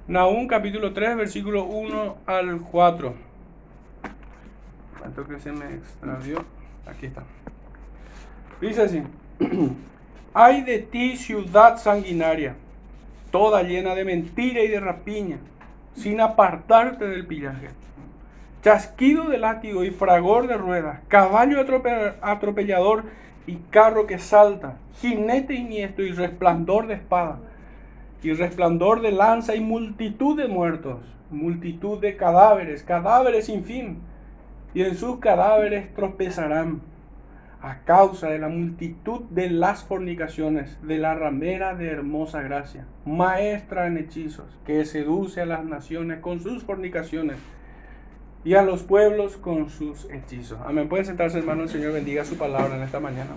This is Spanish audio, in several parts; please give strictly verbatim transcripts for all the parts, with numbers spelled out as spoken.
Nahum capítulo tres, versículo uno al cuatro. Tanto que se me extravió. Aquí está. Dice así: Ay de ti, ciudad sanguinaria, toda llena de mentira y de rapiña, sin apartarte del pillaje. Chasquido de látigo y fragor de ruedas, caballo atrope- atropellador y carro que salta, jinete iniesto y resplandor de espada, y resplandor de lanza y multitud de muertos, multitud de cadáveres, cadáveres sin fin, y en sus cadáveres tropezarán, a causa de la multitud de las fornicaciones, de la ramera de hermosa gracia, maestra en hechizos, que seduce a las naciones con sus fornicaciones, y a los pueblos con sus hechizos. Amén. Pueden sentarse, hermano. El Señor bendiga su palabra en esta mañana.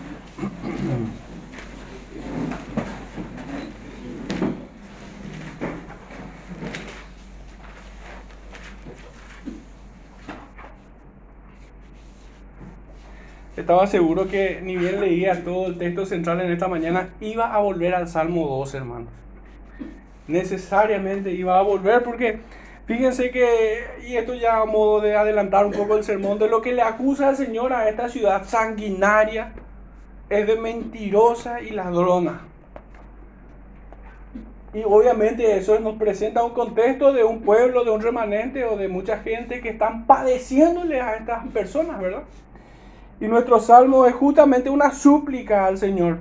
Estaba seguro que ni bien leía todo el texto central en esta mañana, iba a volver al Salmo dos, hermanos. Necesariamente iba a volver porque fíjense que, y esto ya a modo de adelantar un poco el sermón, de lo que le acusa al Señor a esta ciudad sanguinaria es de mentirosa y ladrona. Y obviamente eso nos presenta un contexto de un pueblo, de un remanente o de mucha gente que están padeciéndole a estas personas, ¿verdad? Y nuestro salmo es justamente una súplica al Señor.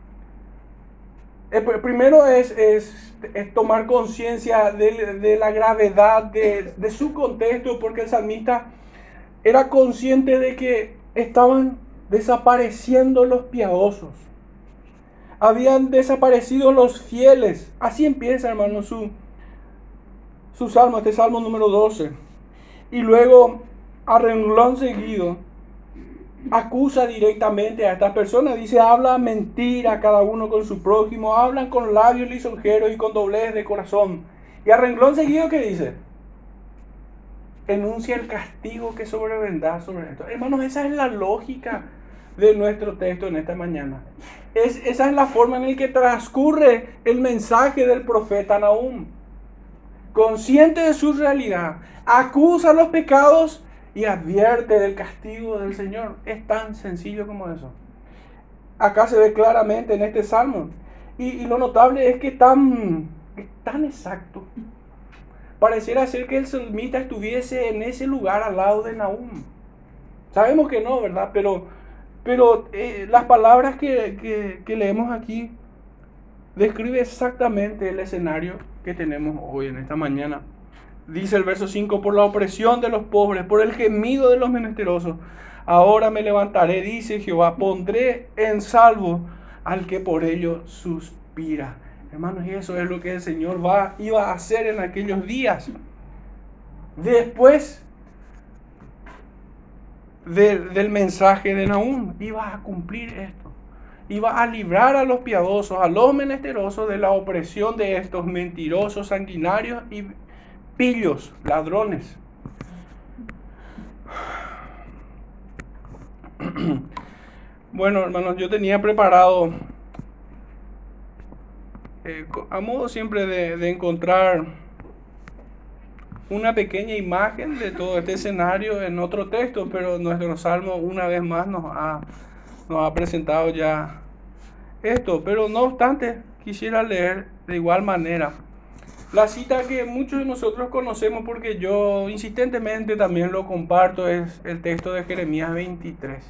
El primero es, es, es tomar conciencia de, de la gravedad de, de su contexto, porque el salmista era consciente de que estaban desapareciendo los piadosos. Habían desaparecido los fieles. Así empieza, hermano, su, su salmo, este salmo número doce. Y luego, a renglón seguido, acusa directamente a estas personas. Dice, habla mentira cada uno con su prójimo, hablan con labios lisonjeros y con doblez de corazón. Y a renglón seguido, ¿qué dice? Enuncia el castigo que sobrevendrá sobre esto. Hermanos, esa es la lógica de nuestro texto en esta mañana. Es, esa es la forma en la que transcurre el mensaje del profeta Nahum. Consciente de su realidad, acusa los pecados y advierte del castigo del Señor. Es tan sencillo como eso. Acá se ve claramente en este salmo. Y, y lo notable es que es tan, es tan exacto. Pareciera ser que el salmista estuviese en ese lugar al lado de Nahum. Sabemos que no, ¿verdad? Pero, pero eh, las palabras que, que, que leemos aquí describe exactamente el escenario que tenemos hoy en esta mañana. Dice el verso cinco, por la opresión de los pobres, por el gemido de los menesterosos, ahora me levantaré, dice Jehová, pondré en salvo al que por ello suspira. Hermanos, y eso es lo que el Señor va, iba a hacer en aquellos días. Después de, del mensaje de Nahum, iba a cumplir esto. Iba a librar a los piadosos, a los menesterosos de la opresión de estos mentirosos, sanguinarios y pillos, ladrones. Bueno, hermanos, yo tenía preparado, eh, a modo siempre de, de encontrar una pequeña imagen de todo este escenario en otro texto, pero nuestro salmo una vez más nos ha, nos ha presentado ya esto. Pero no obstante, quisiera leer de igual manera la cita que muchos de nosotros conocemos, porque yo insistentemente también lo comparto, es el texto de Jeremías veintitrés.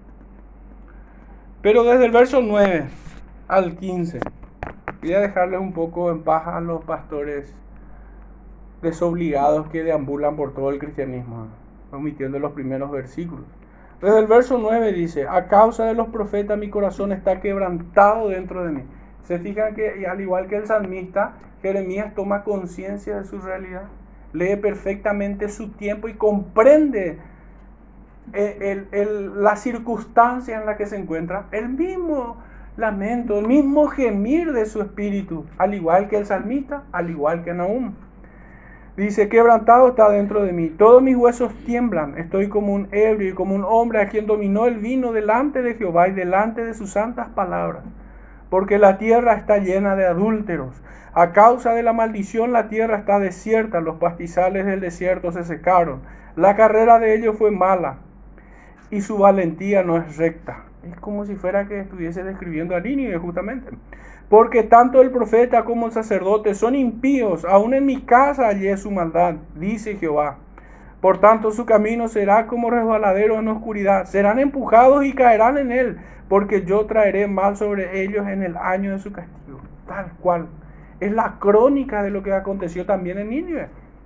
Pero desde el verso nueve al quince, voy a dejarles un poco en paz a los pastores desobligados que deambulan por todo el cristianismo, omitiendo los primeros versículos. Desde el verso nueve dice, a causa de los profetas mi corazón está quebrantado dentro de mí. Se fijan que, al igual que el salmista, Jeremías toma conciencia de su realidad, lee perfectamente su tiempo y comprende el, el, el, la circunstancia en la que se encuentra, el mismo lamento, el mismo gemir de su espíritu, al igual que el salmista, al igual que Nahum. Dice, quebrantado está dentro de mí, todos mis huesos tiemblan, estoy como un ebrio y como un hombre a quien dominó el vino delante de Jehová y delante de sus santas palabras. porque la tierra está llena de adúlteros. A causa de la maldición la tierra está desierta, los pastizales del desierto se secaron. La carrera de ellos fue mala y su valentía no es recta. Es como si fuera que estuviese describiendo a Nínive justamente. Porque tanto el profeta como el sacerdote son impíos, aún en mi casa hallé su maldad, dice Jehová. Por tanto su camino será como resbaladero en oscuridad, serán empujados y caerán en él, porque yo traeré mal sobre ellos en el año de su castigo. Tal cual. Es la crónica de lo que aconteció también en Nínive.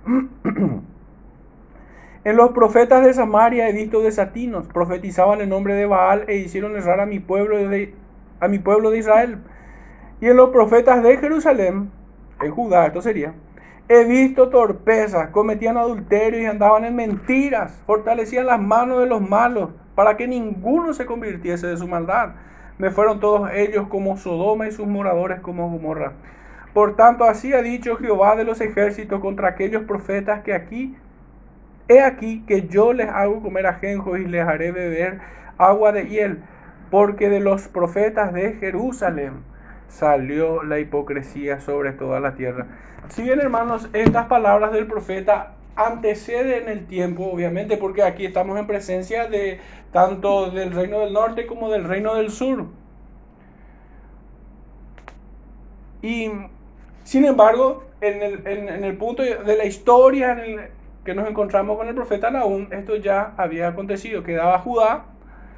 En los profetas de Samaria he visto desatinos, profetizaban en nombre de Baal e hicieron errar a mi pueblo de, a mi pueblo de Israel. Y en los profetas de Jerusalén, en Judá esto sería, he visto torpezas, cometían adulterio y andaban en mentiras, fortalecían las manos de los malos para que ninguno se convirtiese de su maldad. Me fueron todos ellos como Sodoma y sus moradores como Gomorra. Por tanto, así ha dicho Jehová de los ejércitos contra aquellos profetas que aquí, he aquí que yo les hago comer ajenjos y les haré beber agua de hiel, porque de los profetas de Jerusalén salió la hipocresía sobre toda la tierra. Si bien, hermanos, estas palabras del profeta anteceden el tiempo, obviamente, porque aquí estamos en presencia de tanto del reino del norte como del reino del sur. Y sin embargo, en el, en, en el punto de la historia en el que nos encontramos con el profeta Nahum, esto ya había acontecido. Quedaba Judá.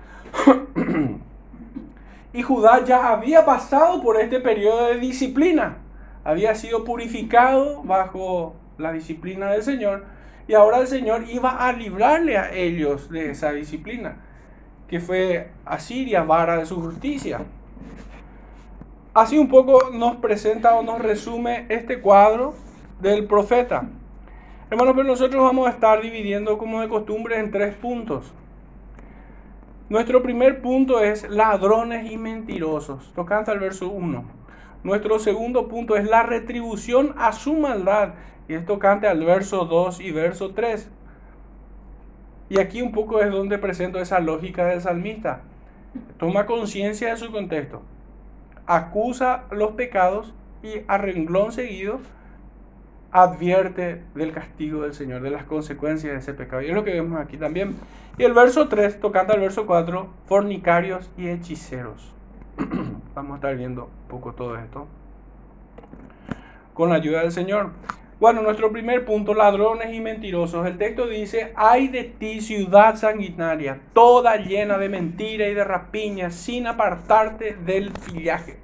Y Judá ya había pasado por este periodo de disciplina. Había sido purificado bajo la disciplina del Señor. Y ahora el Señor iba a librarle a ellos de esa disciplina, que fue Asiria, vara de su justicia. Así un poco nos presenta o nos resume este cuadro del profeta. Hermanos, pero nosotros vamos a estar dividiendo como de costumbre en tres puntos. Nuestro primer punto es ladrones y mentirosos, tocante al verso uno. Nuestro segundo punto es la retribución a su maldad, y es tocante al verso dos y verso tres. Y aquí un poco es donde presento esa lógica del salmista. Toma conciencia de su contexto, acusa los pecados y a renglón seguido advierte del castigo del Señor, de las consecuencias de ese pecado. Y es lo que vemos aquí también. Y el verso tres, tocando al verso cuatro, fornicarios y hechiceros. Vamos a estar viendo un poco todo esto con la ayuda del Señor. Bueno, nuestro primer punto, ladrones y mentirosos. El texto dice: ay de ti, ciudad sanguinaria, toda llena de mentira y de rapiña, sin apartarte del pillaje.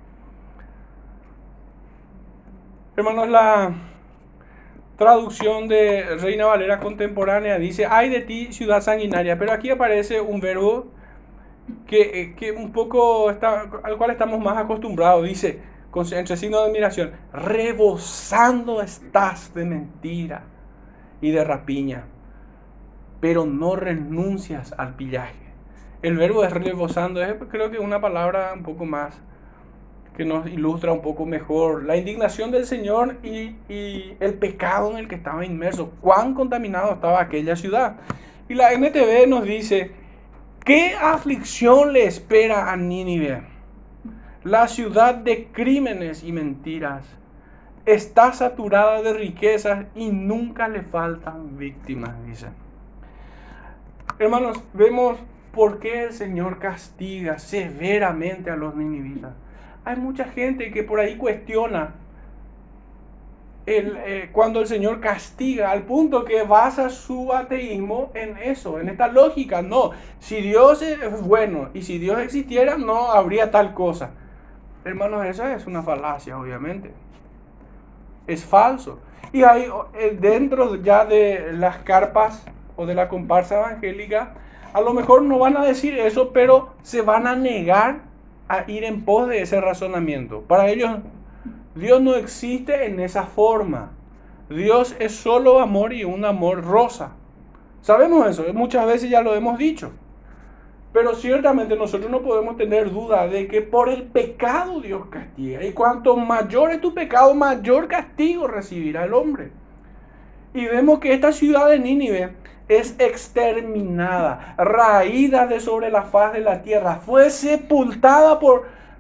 Hermanos, la traducción de Reina Valera contemporánea dice: ay de ti, ciudad sanguinaria. Pero aquí aparece un verbo que, que un poco está, al cual estamos más acostumbrados. Dice, con, entre signos de admiración: rebosando estás de mentira y de rapiña, pero no renuncias al pillaje. El verbo es rebosando, es creo que una palabra un poco más que nos ilustra un poco mejor la indignación del Señor y, y el pecado en el que estaba inmerso. Cuán contaminado estaba aquella ciudad. Y la N T V nos dice: ¿qué aflicción le espera a Nínive? La ciudad de crímenes y mentiras está saturada de riquezas y nunca le faltan víctimas, dice. Hermanos, vemos por qué el Señor castiga severamente a los ninivitas. Hay mucha gente que por ahí cuestiona el, eh, cuando el Señor castiga, al punto que basa su ateísmo en eso, en esta lógica. No, si Dios es bueno y si Dios existiera, no habría tal cosa. Hermanos, esa es una falacia, obviamente. Es falso. Y hay dentro ya de las carpas o de la comparsa evangélica, a lo mejor no van a decir eso, pero se van a negar a ir en pos de ese razonamiento. Para ellos, Dios no existe en esa forma. Dios es solo amor y un amor rosa. Sabemos eso, muchas veces ya lo hemos dicho. Pero ciertamente nosotros no podemos tener duda de que por el pecado Dios castiga. Y cuanto mayor es tu pecado, mayor castigo recibirá el hombre. Y vemos que esta ciudad de Nínive es exterminada, raída de sobre la faz de la tierra. Fue sepultada por,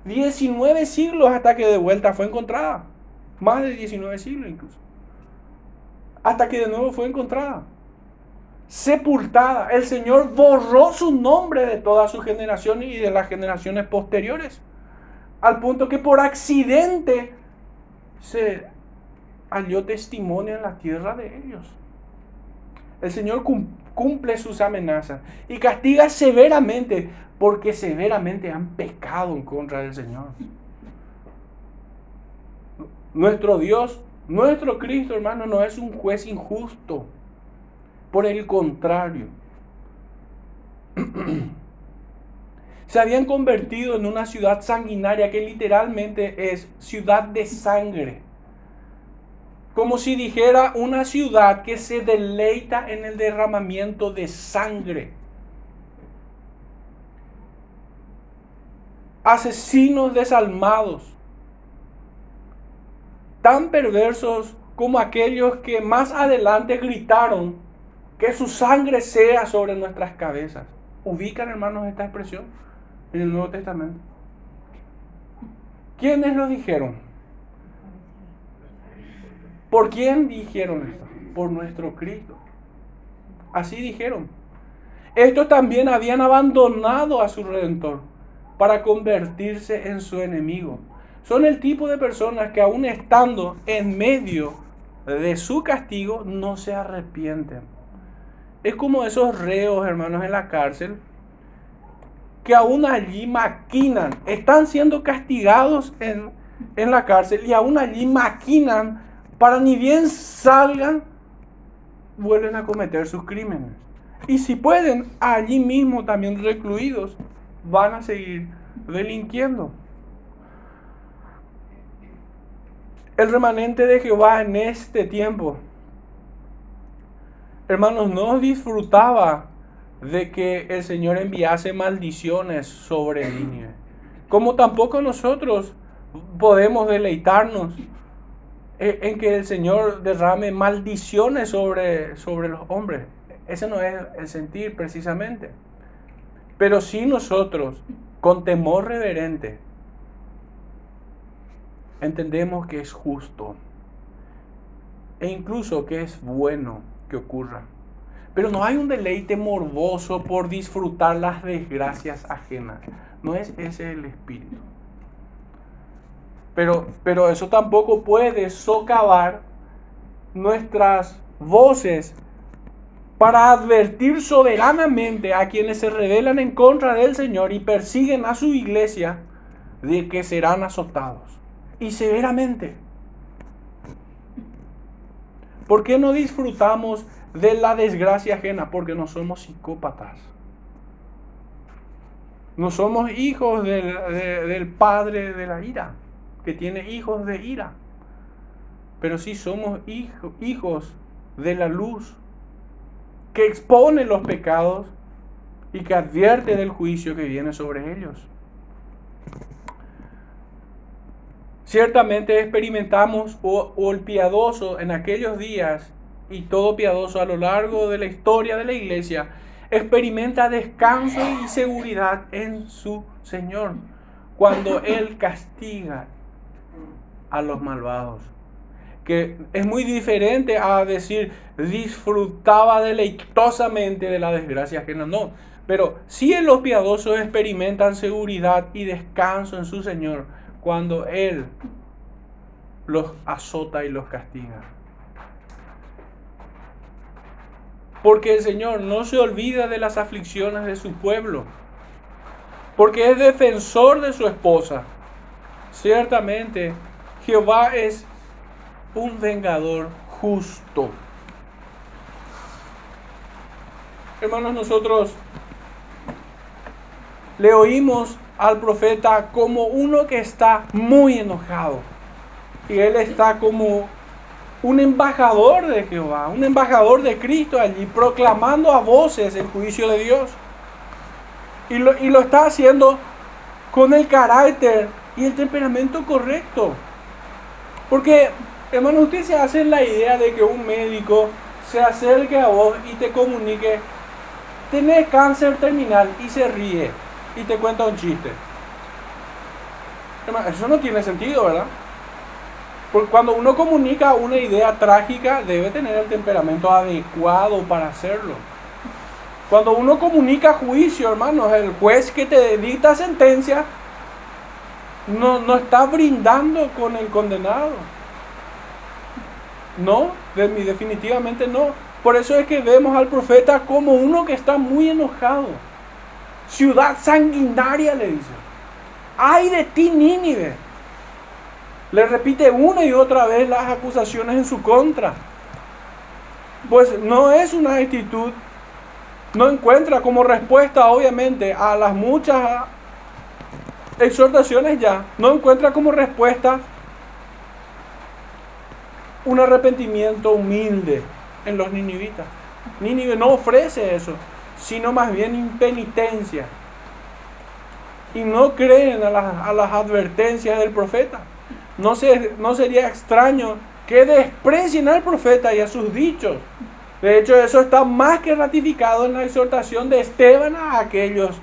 diecinueve siglos hasta que de vuelta fue encontrada. Más de diecinueve siglos incluso. Hasta que de nuevo fue encontrada. Sepultada. El Señor borró su nombre de todas sus generaciones y de las generaciones posteriores. Al punto que por accidente se halló testimonio en la tierra de ellos. El Señor cumple sus amenazas y castiga severamente porque severamente han pecado en contra del Señor. Nuestro Dios, nuestro Cristo, hermano, no es un juez injusto. Por el contrario, se habían convertido en una ciudad sanguinaria que literalmente es ciudad de sangre. Como si dijera una ciudad que se deleita en el derramamiento de sangre. Asesinos desalmados. Tan perversos como aquellos que más adelante gritaron que su sangre sea sobre nuestras cabezas. ¿Ubican, hermanos, esta expresión en el Nuevo Testamento? ¿Quiénes lo dijeron? ¿Por quién dijeron esto? Por nuestro Cristo. Así dijeron. Estos también habían abandonado a su Redentor para convertirse en su enemigo. Son el tipo de personas que aún estando en medio de su castigo no se arrepienten. Es como esos reos, hermanos, en la cárcel que aún allí maquinan, están siendo castigados en, en la cárcel y aún allí maquinan para ni bien salgan, vuelven a cometer sus crímenes. Y si pueden, allí mismo también recluidos, van a seguir delinquiendo. El remanente de Jehová en este tiempo, hermanos, no disfrutaba de que el Señor enviase maldiciones sobre Nínive. Como tampoco nosotros podemos deleitarnos en que el Señor derrame maldiciones sobre, sobre los hombres. Ese no es el sentir precisamente. Pero sí nosotros, con temor reverente, entendemos que es justo e incluso que es bueno que ocurra. Pero no hay un deleite morboso por disfrutar las desgracias ajenas. No es ese el espíritu. Pero, pero eso tampoco puede socavar nuestras voces para advertir soberanamente a quienes se rebelan en contra del Señor y persiguen a su iglesia de que serán azotados. Y severamente. ¿Por qué no disfrutamos de la desgracia ajena? Porque no somos psicópatas. No somos hijos del, de, del padre de la ira, que tiene hijos de ira. Pero sí somos hijo, hijos de la luz, que expone los pecados y que advierte del juicio que viene sobre ellos. Ciertamente experimentamos, o, o el piadoso en aquellos días, y todo piadoso a lo largo de la historia de la iglesia, experimenta descanso y seguridad en su Señor, cuando Él castiga a los malvados. Que es muy diferente a decir, disfrutaba deleitosamente de la desgracia ajena. No, pero sí los piadosos experimentan seguridad y descanso en su Señor, cuando Él los azota y los castiga. Porque el Señor no se olvida de las aflicciones de su pueblo. Porque es defensor de su esposa. Ciertamente, Jehová es un vengador justo. Hermanos, nosotros le oímos al profeta como uno que está muy enojado. Y él está como un embajador de Jehová, un embajador de Cristo allí, proclamando a voces el juicio de Dios. Y lo, y lo está haciendo con el carácter y el temperamento correcto. Porque, hermano, usted se hace la idea de que un médico se acerque a vos y te comunique, tenés cáncer terminal, y se ríe y te cuenta un chiste. Eso no tiene sentido, ¿verdad? Porque cuando uno comunica una idea trágica, debe tener el temperamento adecuado para hacerlo. Cuando uno comunica juicio, hermanos, el juez que te dicta sentencia no, no está brindando con el condenado. No, definitivamente no. Por eso es que vemos al profeta como uno que está muy enojado. Ciudad sanguinaria, le dice. ¡Ay de ti, Nínive! Le repite una y otra vez las acusaciones en su contra. Pues no es una actitud, no encuentra como respuesta, obviamente, a las muchas exhortaciones ya, no encuentra como respuesta un arrepentimiento humilde en los ninivitas. Nínive no ofrece eso, sino más bien impenitencia. Y no creen a las, a las advertencias del profeta. No, se, no sería extraño que desprecien al profeta y a sus dichos. De hecho, eso está más que ratificado en la exhortación de Esteban a aquellos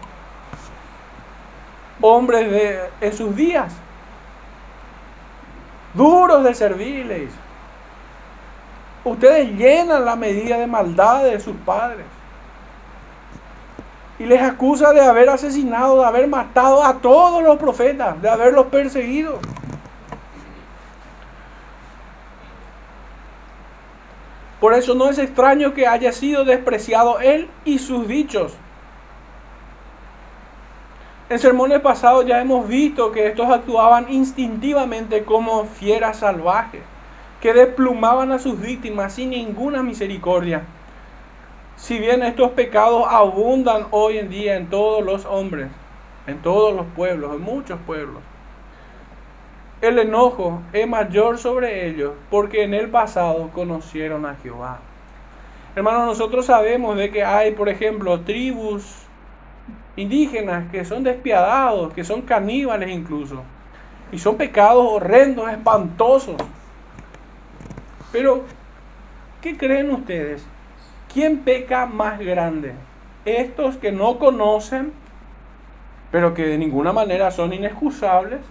hombres de, en sus días. Duros de serviles. Ustedes llenan la medida de maldad de sus padres. Y les acusa de haber asesinado, de haber matado a todos los profetas, de haberlos perseguido. Por eso no es extraño que haya sido despreciado él y sus dichos. En sermones pasados ya hemos visto que estos actuaban instintivamente como fieras salvajes, que desplumaban a sus víctimas sin ninguna misericordia. Si bien estos pecados abundan hoy en día en todos los hombres, en todos los pueblos, en muchos pueblos, el enojo es mayor sobre ellos porque en el pasado conocieron a Jehová. Hermanos, nosotros sabemos de que hay, por ejemplo, tribus indígenas que son despiadados, que son caníbales incluso, y son pecados horrendos, espantosos. Pero, ¿qué creen ustedes? ¿Quién peca más grande? ¿Estos que no conocen, pero que de ninguna manera son inexcusables?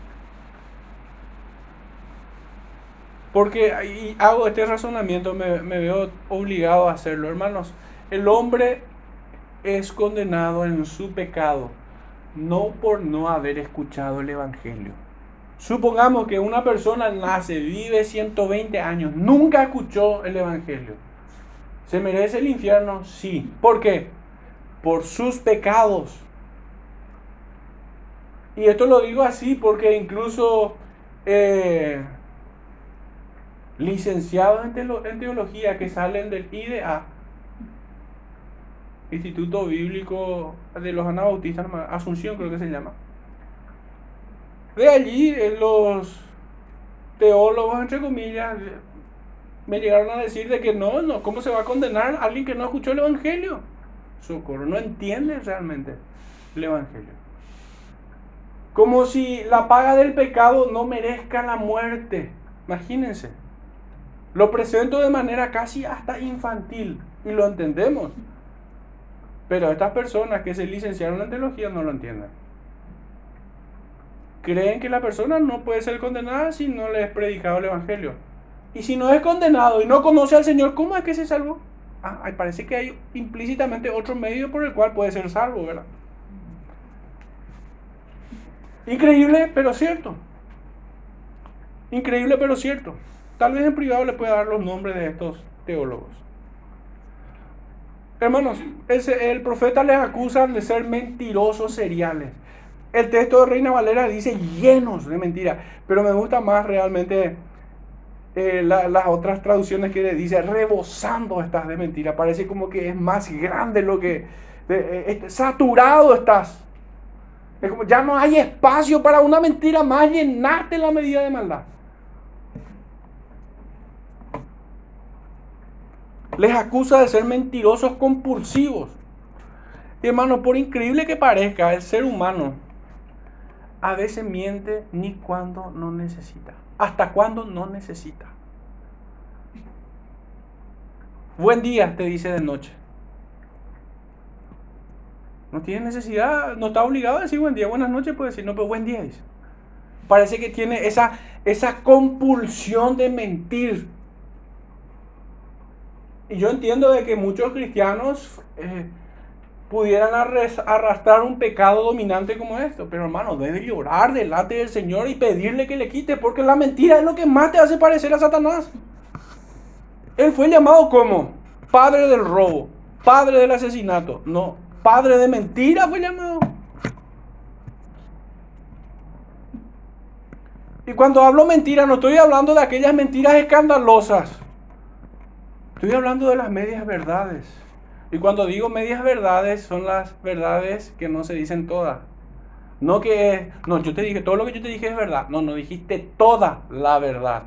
Porque y hago este razonamiento, me, me veo obligado a hacerlo, hermanos. El hombre es condenado en su pecado, no por no haber escuchado el Evangelio. Supongamos que una persona nace, vive ciento veinte años, nunca escuchó el Evangelio. ¿Se merece el infierno? Sí. ¿Por qué? Por sus pecados. Y esto lo digo así porque incluso eh, licenciados en, teolo- en teología que salen del I D A, Instituto Bíblico de los Anabautistas, Asunción creo que se llama. De allí eh, los teólogos, entre comillas, me llegaron a decir de que no, no, ¿cómo se va a condenar a alguien que no escuchó el Evangelio? Socorro, no entiende realmente el Evangelio. Como si la paga del pecado no merezca la muerte. Imagínense. Lo presento de manera casi hasta infantil y lo entendemos. Pero estas personas que se licenciaron en teología no lo entienden. Creen que la persona no puede ser condenada si no le es predicado el Evangelio. Y si no es condenado y no conoce al Señor, ¿cómo es que se salvó? Ah, parece que hay implícitamente otro medio por el cual puede ser salvo, ¿verdad? Increíble, pero cierto. Increíble, pero cierto. Tal vez en privado le pueda dar los nombres de estos teólogos. Hermanos, ese, el profeta les acusa de ser mentirosos seriales. El texto de Reina Valera dice llenos de mentiras, pero me gusta más realmente eh, la, las otras traducciones que le dice rebosando estás de mentira. Parece como que es más grande lo que... De, eh, saturado estás. Es como ya no hay espacio para una mentira más, llenaste la medida de maldad. Les acusa de ser mentirosos compulsivos. Y hermano, por increíble que parezca, el ser humano a veces miente ni cuando no necesita. ¿Hasta cuando no necesita? Buen día, te dice de noche. No tiene necesidad, no está obligado a decir buen día, buenas noches, puede decir, no, pero buen día dice. Parece que tiene esa, esa compulsión de mentir. Y yo entiendo de que muchos cristianos eh, pudieran arrastrar un pecado dominante como esto. Pero hermano, debe llorar delante del Señor y pedirle que le quite, porque la mentira es lo que más te hace parecer a Satanás. Él fue llamado como padre del robo, padre del asesinato. No, padre de mentira fue llamado. Y cuando hablo mentira, no estoy hablando de aquellas mentiras escandalosas. Estoy hablando de las medias verdades. Y cuando digo medias verdades, son las verdades que no se dicen todas. No que, no, yo te dije, todo lo que yo te dije es verdad. No, no dijiste toda la verdad.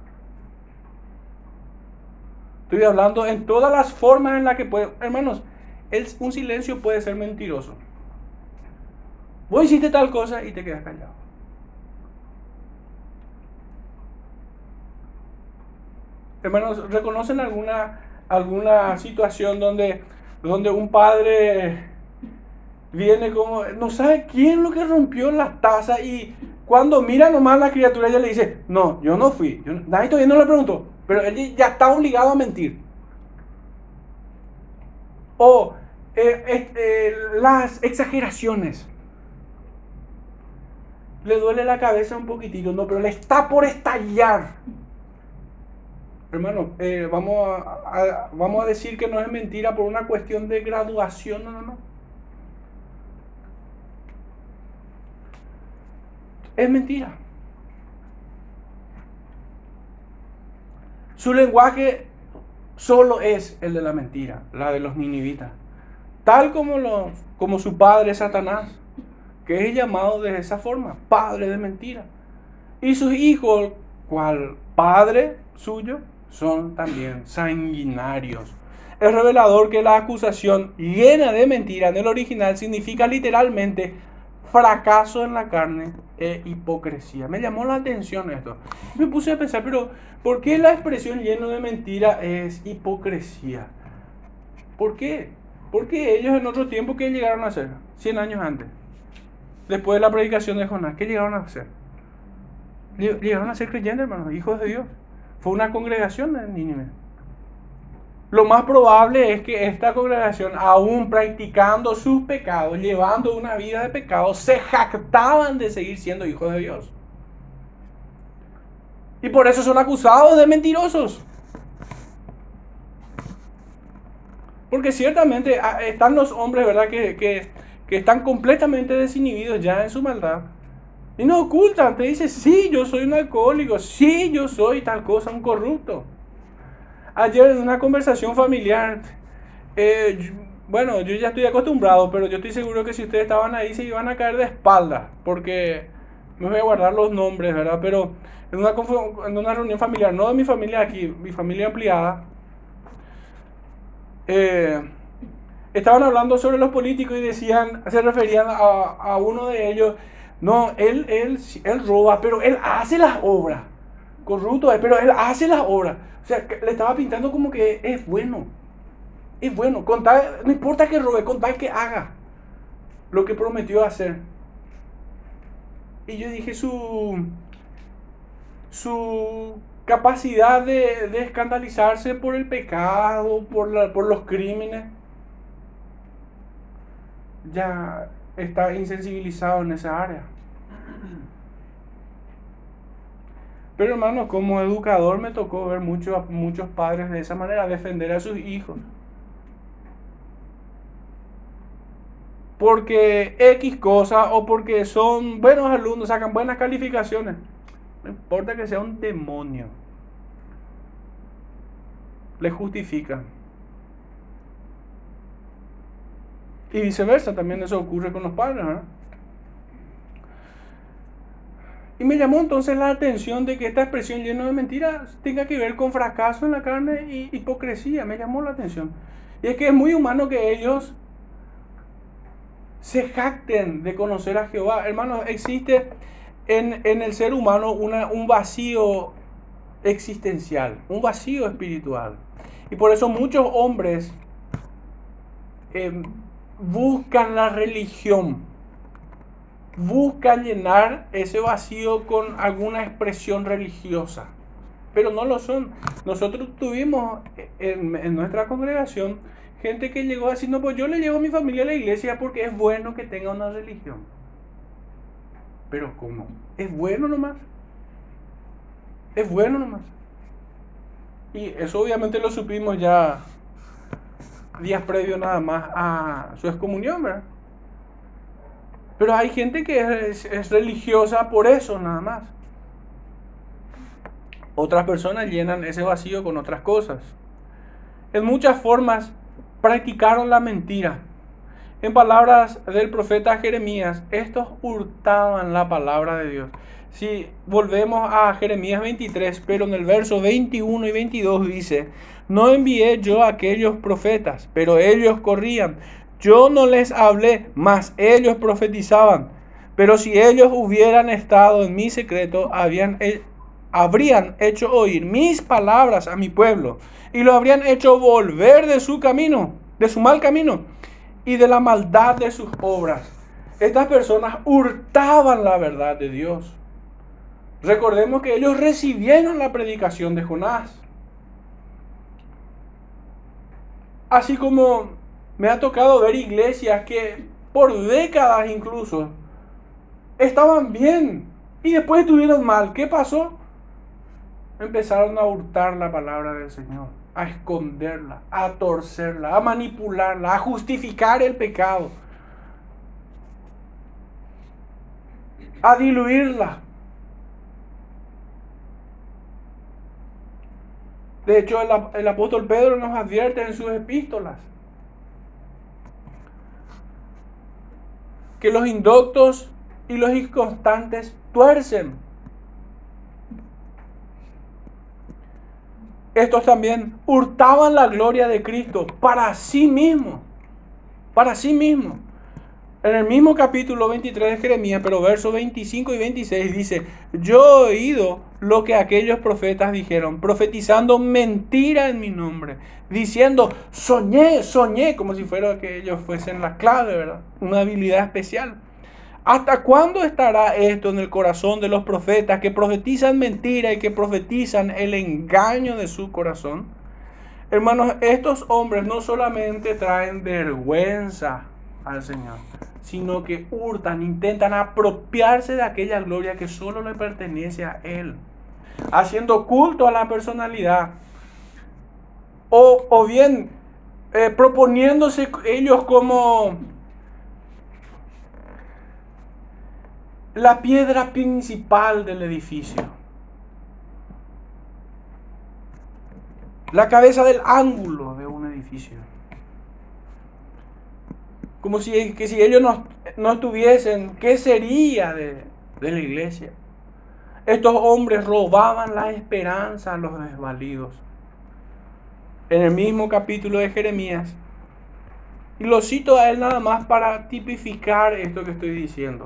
Estoy hablando en todas las formas en las que puede. Hermanos, el, un silencio puede ser mentiroso. Vos hiciste tal cosa y te quedas callado. Hermanos, ¿reconocen alguna, alguna situación donde, donde un padre viene como, no sabe quién lo que rompió la taza, y cuando mira nomás a la criatura ella le dice, no, yo no fui, yo, nadie todavía no le preguntó, pero él ya está obligado a mentir? O eh, eh, las exageraciones. Le duele la cabeza un poquitito, no, pero le está por estallar. Hermano, eh, vamos, a, a, vamos a decir que no es mentira por una cuestión de graduación nada más. Es mentira. Su lenguaje solo es el de la mentira, la de los ninivitas. Tal como, los, como su padre Satanás, que es llamado de esa forma, padre de mentira. Y sus hijos, cual padre suyo, son también sanguinarios. Es revelador que la acusación llena de mentira en el original significa literalmente fracaso en la carne e hipocresía. Me llamó la atención esto. Me puse a pensar, pero ¿por qué la expresión lleno de mentira es hipocresía? ¿Por qué? Porque ellos en otro tiempo, ¿qué llegaron a hacer? cien años antes. Después de la predicación de Jonás, ¿qué llegaron a hacer? Llegaron a ser creyentes, hermanos, hijos de Dios. Fue una congregación en Nínive. Lo más probable es que esta congregación, aún practicando sus pecados, llevando una vida de pecado, se jactaban de seguir siendo hijos de Dios. Y por eso son acusados de mentirosos. Porque ciertamente están los hombres, ¿verdad?, que, que, que están completamente desinhibidos ya en su maldad. Y no ocultan, te dicen, sí, yo soy un alcohólico, sí, yo soy tal cosa, un corrupto. Ayer en una conversación familiar, eh, yo, bueno, yo ya estoy acostumbrado, pero yo estoy seguro que si ustedes estaban ahí se iban a caer de espalda, porque me voy a guardar los nombres, ¿verdad? Pero en una, en una reunión familiar, no de mi familia aquí, mi familia ampliada, eh, estaban hablando sobre los políticos y decían, se referían a, a uno de ellos. No, él, él, él roba, pero él hace las obras. Corrupto es, pero él hace las obras. O sea, le estaba pintando como que es bueno. Es bueno. Con tal, no importa que robe, con tal que haga lo que prometió hacer. Y yo dije, su, su capacidad de, de escandalizarse por el pecado, por, la, por los crímenes, ya está insensibilizado en esa área. Pero hermano, como educador me tocó ver muchos, muchos padres de esa manera defender a sus hijos. Porque X cosa o porque son buenos alumnos, sacan buenas calificaciones. No importa que sea un demonio. Le justifican. Y viceversa, también eso ocurre con los padres, ¿verdad? Y me llamó entonces la atención de que esta expresión llena de mentiras tenga que ver con fracaso en la carne y hipocresía. Me llamó la atención. Y es que es muy humano que ellos se jacten de conocer a Jehová. Hermanos, existe en, en el ser humano una, un vacío existencial, un vacío espiritual. Y por eso muchos hombres eh, buscan la religión buscan llenar ese vacío con alguna expresión religiosa, pero no lo son. Nosotros tuvimos en, en nuestra congregación gente que llegó así, no, pues yo le llevo a mi familia a la iglesia porque es bueno que tenga una religión. Pero ¿cómo? ¿Es bueno nomás? ¿Es bueno nomás? Y eso obviamente lo supimos ya días previos nada más a su excomunión, ¿verdad? Pero hay gente que es, es religiosa por eso nada más. Otras personas llenan ese vacío con otras cosas. En muchas formas practicaron la mentira. En palabras del profeta Jeremías, estos hurtaban la palabra de Dios. Si volvemos a Jeremías veintitrés, pero en el verso veintiuno y veintidós dice: no envié yo a aquellos profetas, pero ellos corrían. Yo no les hablé, mas ellos profetizaban. Pero si ellos hubieran estado en mi secreto, habían, habrían hecho oír mis palabras a mi pueblo, y lo habrían hecho volver de su camino, de su mal camino, y de la maldad de sus obras. Estas personas hurtaban la verdad de Dios. Recordemos que ellos recibieron la predicación de Jonás. Así como me ha tocado ver iglesias que por décadas incluso estaban bien y después estuvieron mal. ¿Qué pasó? Empezaron a hurtar la palabra del Señor, a esconderla, a torcerla, a manipularla, a justificar el pecado, a diluirla. De hecho, el, el apóstol Pedro nos advierte en sus epístolas que los indoctos y los inconstantes tuercen. Estos también hurtaban la gloria de Cristo para sí mismos, para sí mismos. En el mismo capítulo veintitrés de Jeremías, pero versos veinticinco y veintiséis dice: yo he oído lo que aquellos profetas dijeron, profetizando mentira en mi nombre, diciendo soñé, soñé, como si fuera que ellos fuesen la clave, ¿verdad? Una habilidad especial. ¿Hasta cuándo estará esto en el corazón de los profetas que profetizan mentira y que profetizan el engaño de su corazón? Hermanos, estos hombres no solamente traen vergüenza al Señor, sino que hurtan, intentan apropiarse de aquella gloria que solo le pertenece a Él, haciendo culto a la personalidad, o, o bien eh, proponiéndose ellos como la piedra principal del edificio, la cabeza del ángulo de un edificio. Como si, que si ellos no, no estuviesen, ¿qué sería de, de la iglesia? Estos hombres robaban la esperanza a los desvalidos. En el mismo capítulo de Jeremías, y lo cito a él nada más para tipificar esto que estoy diciendo.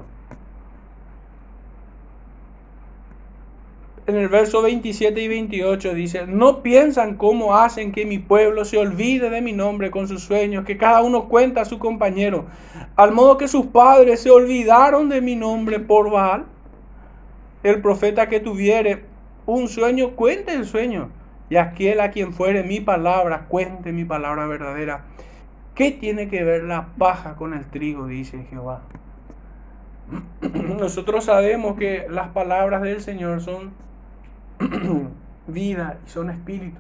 En el verso veintisiete y veintiocho dice: no piensan cómo hacen que mi pueblo se olvide de mi nombre con sus sueños, que cada uno cuenta a su compañero, al modo que sus padres se olvidaron de mi nombre por Baal. El profeta que tuviere un sueño, cuente el sueño, y aquel a quien fuere mi palabra, cuente mi palabra verdadera. ¿Qué tiene que ver la paja con el trigo?, dice Jehová. Nosotros sabemos que las palabras del Señor son vida y son espíritu.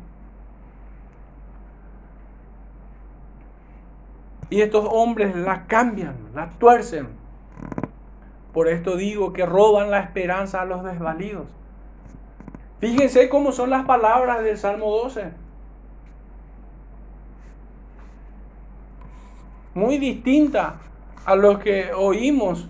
Y estos hombres la cambian, la tuercen. Por esto digo que roban la esperanza a los desvalidos. Fíjense cómo son las palabras del Salmo doce. Muy distinta a lo que oímos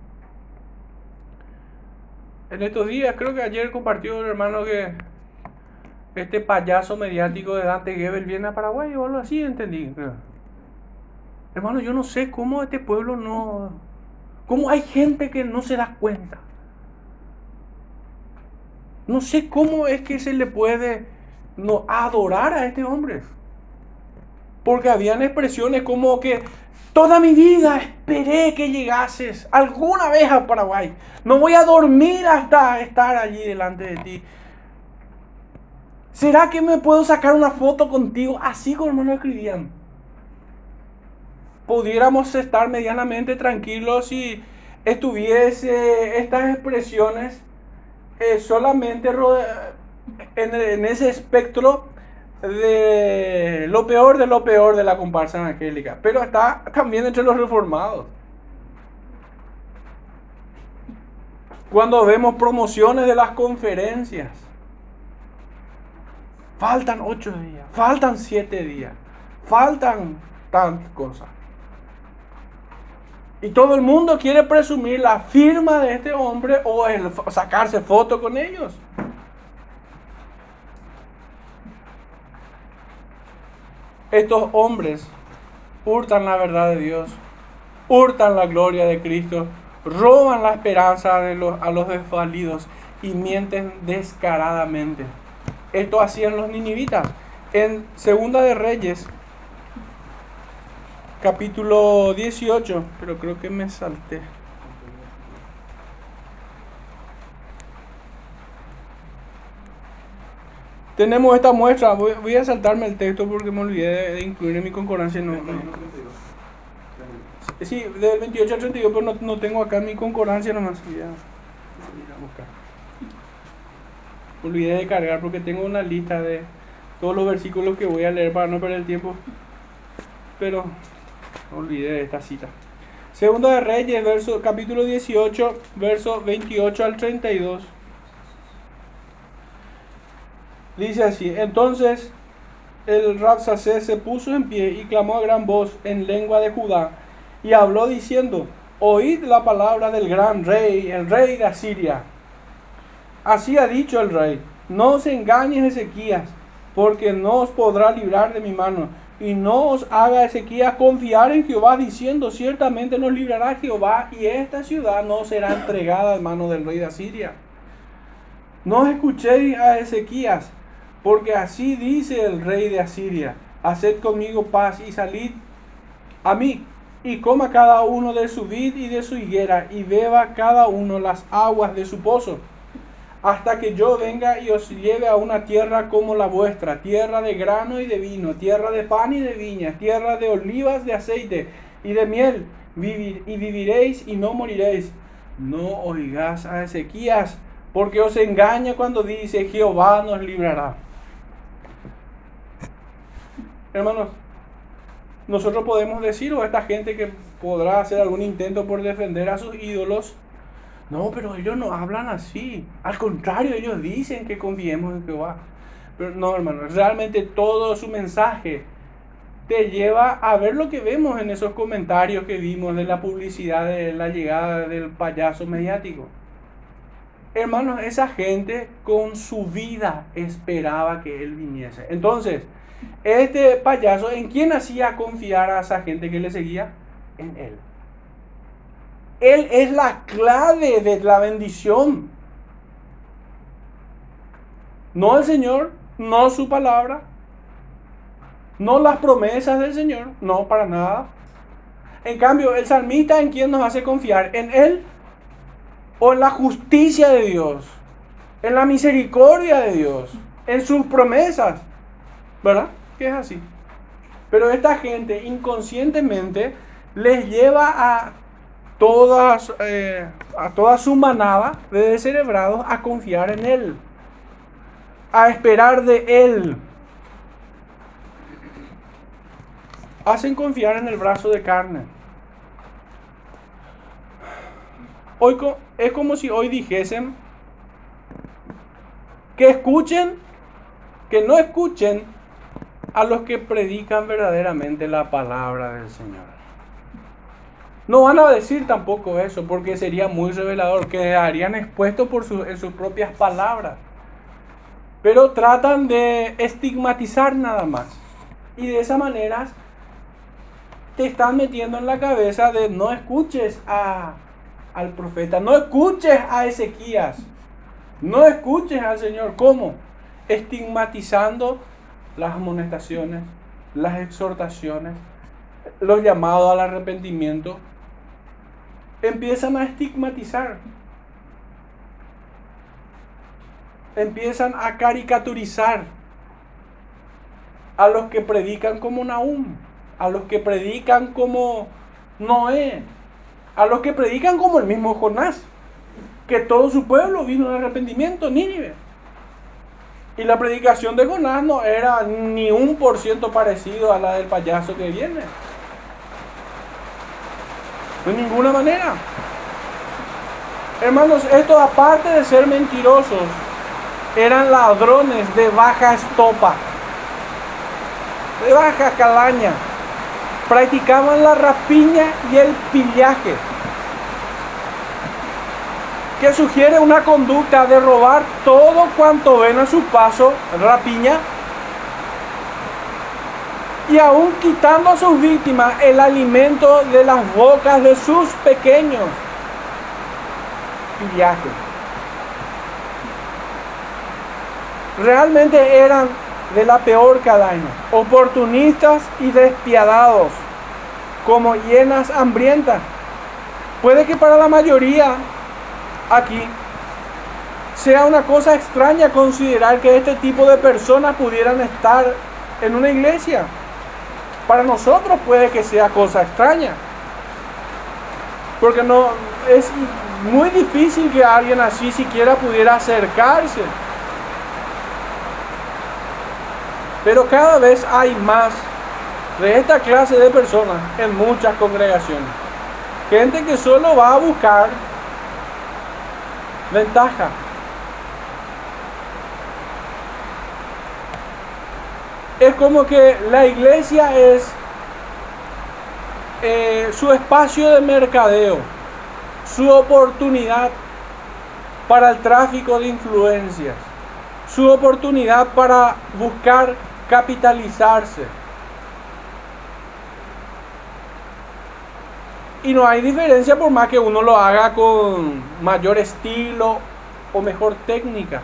en estos días. Creo que ayer compartió el hermano que este payaso mediático de Dante Gebel viene a Paraguay o algo así, entendí. Hermano, yo no sé cómo este pueblo no... cómo hay gente que no se da cuenta. No sé cómo es que se le puede no adorar a este hombre. Porque habían expresiones como que toda mi vida esperé que llegases alguna vez a Paraguay. No voy a dormir hasta estar allí delante de ti. ¿Será que me puedo sacar una foto contigo? Así como lo escribían. Pudiéramos estar medianamente tranquilos si estuviese estas expresiones eh, solamente en, en ese espectro de lo peor de lo peor de la comparsa evangélica, pero está también entre los reformados. Cuando vemos promociones de las conferencias, faltan ocho días, faltan siete días, faltan tantas cosas. Y todo el mundo quiere presumir la firma de este hombre o el sacarse foto con ellos. Estos hombres hurtan la verdad de Dios, hurtan la gloria de Cristo, roban la esperanza de los, a los desvalidos y mienten descaradamente. Esto hacían los ninivitas. En Segunda de Reyes, capítulo dieciocho, pero creo que me salté. Tenemos esta muestra. Voy, voy a saltarme el texto porque me olvidé de, de incluir en mi concordancia. No, no. Sí, del veintiocho al treinta y dos, pero no, no tengo acá en mi concordancia nomás. Voy a, voy a buscar. Me olvidé de cargar porque tengo una lista de todos los versículos que voy a leer para no perder el tiempo. Pero me olvidé de esta cita. Segunda de Reyes, verso, capítulo dieciocho, verso veintiocho al treinta y dos. Dice así: entonces el Rabsacés se puso en pie y clamó a gran voz en lengua de Judá y habló diciendo: oíd la palabra del gran rey, el rey de Asiria. Así ha dicho el rey: no os engañes, Ezequías, porque no os podrá librar de mi mano. Y no os haga Ezequías confiar en Jehová, diciendo: ciertamente nos librará Jehová, y esta ciudad no será entregada en mano del rey de Asiria. No escuchéis a Ezequías, porque así dice el rey de Asiria: haced conmigo paz y salid a mí, y coma cada uno de su vid y de su higuera, y beba cada uno las aguas de su pozo, hasta que yo venga y os lleve a una tierra como la vuestra, tierra de grano y de vino, tierra de pan y de viña, tierra de olivas, de aceite y de miel, Vivir, y viviréis y no moriréis. No oigáis a Ezequías, porque os engaña cuando dice: Jehová nos librará. Hermanos, nosotros podemos decir, o esta gente que podrá hacer algún intento por defender a sus ídolos: no, pero ellos no hablan así. Al contrario, ellos dicen que confiemos en Jehová. Pero no, hermano, realmente todo su mensaje te lleva a ver lo que vemos en esos comentarios que vimos de la publicidad de la llegada del payaso mediático. Hermanos, esa gente con su vida esperaba que él viniese. Entonces, este payaso, ¿en quién hacía confiar a esa gente que le seguía? En él. Él es la clave de la bendición. No el Señor, no su palabra, no las promesas del Señor, no, para nada. En cambio, el salmista, ¿en quién nos hace confiar? ¿En Él o en la justicia de Dios? ¿En la misericordia de Dios? ¿En sus promesas? ¿Verdad? Que es así. Pero esta gente inconscientemente les lleva a Todas, eh, a toda su manada de descerebrados a confiar en Él, a esperar de Él. Hacen confiar en el brazo de carne. Hoy es como si hoy dijesen que escuchen, que no escuchen a los que predican verdaderamente la palabra del Señor. No van a decir tampoco eso, porque sería muy revelador, quedarían expuestos por su, en sus propias palabras. Pero tratan de estigmatizar nada más. Y de esa manera te están metiendo en la cabeza de no escuches a, al profeta, no escuches a Ezequías, no escuches al Señor. ¿Cómo? Estigmatizando las amonestaciones, las exhortaciones, los llamados al arrepentimiento, empiezan a estigmatizar, empiezan a caricaturizar a los que predican como Nahum, a los que predican como Noé, a los que predican como el mismo Jonás, que todo su pueblo vino en arrepentimiento, Nínive. Y la predicación de Jonás no era ni un por ciento parecido a la del payaso que viene. De ninguna manera. Hermanos, estos aparte de ser mentirosos, eran ladrones de baja estopa, de baja calaña. Practicaban la rapiña y el pillaje, que sugiere una conducta de robar todo cuanto ven a su paso, rapiña, y aún quitando a sus víctimas el alimento de las bocas de sus pequeños, pillaje. Realmente eran de la peor calaña, oportunistas y despiadados, como hienas hambrientas. Puede que para la mayoría aquí sea una cosa extraña considerar que este tipo de personas pudieran estar en una iglesia. Para nosotros puede que sea cosa extraña, porque no es muy difícil que alguien así siquiera pudiera acercarse. Pero cada vez hay más de esta clase de personas en muchas congregaciones. Gente que solo va a buscar ventaja. Es como que la iglesia es eh, su espacio de mercadeo, su oportunidad para el tráfico de influencias, su oportunidad para buscar capitalizarse. Y no hay diferencia por más que uno lo haga con mayor estilo o mejor técnica.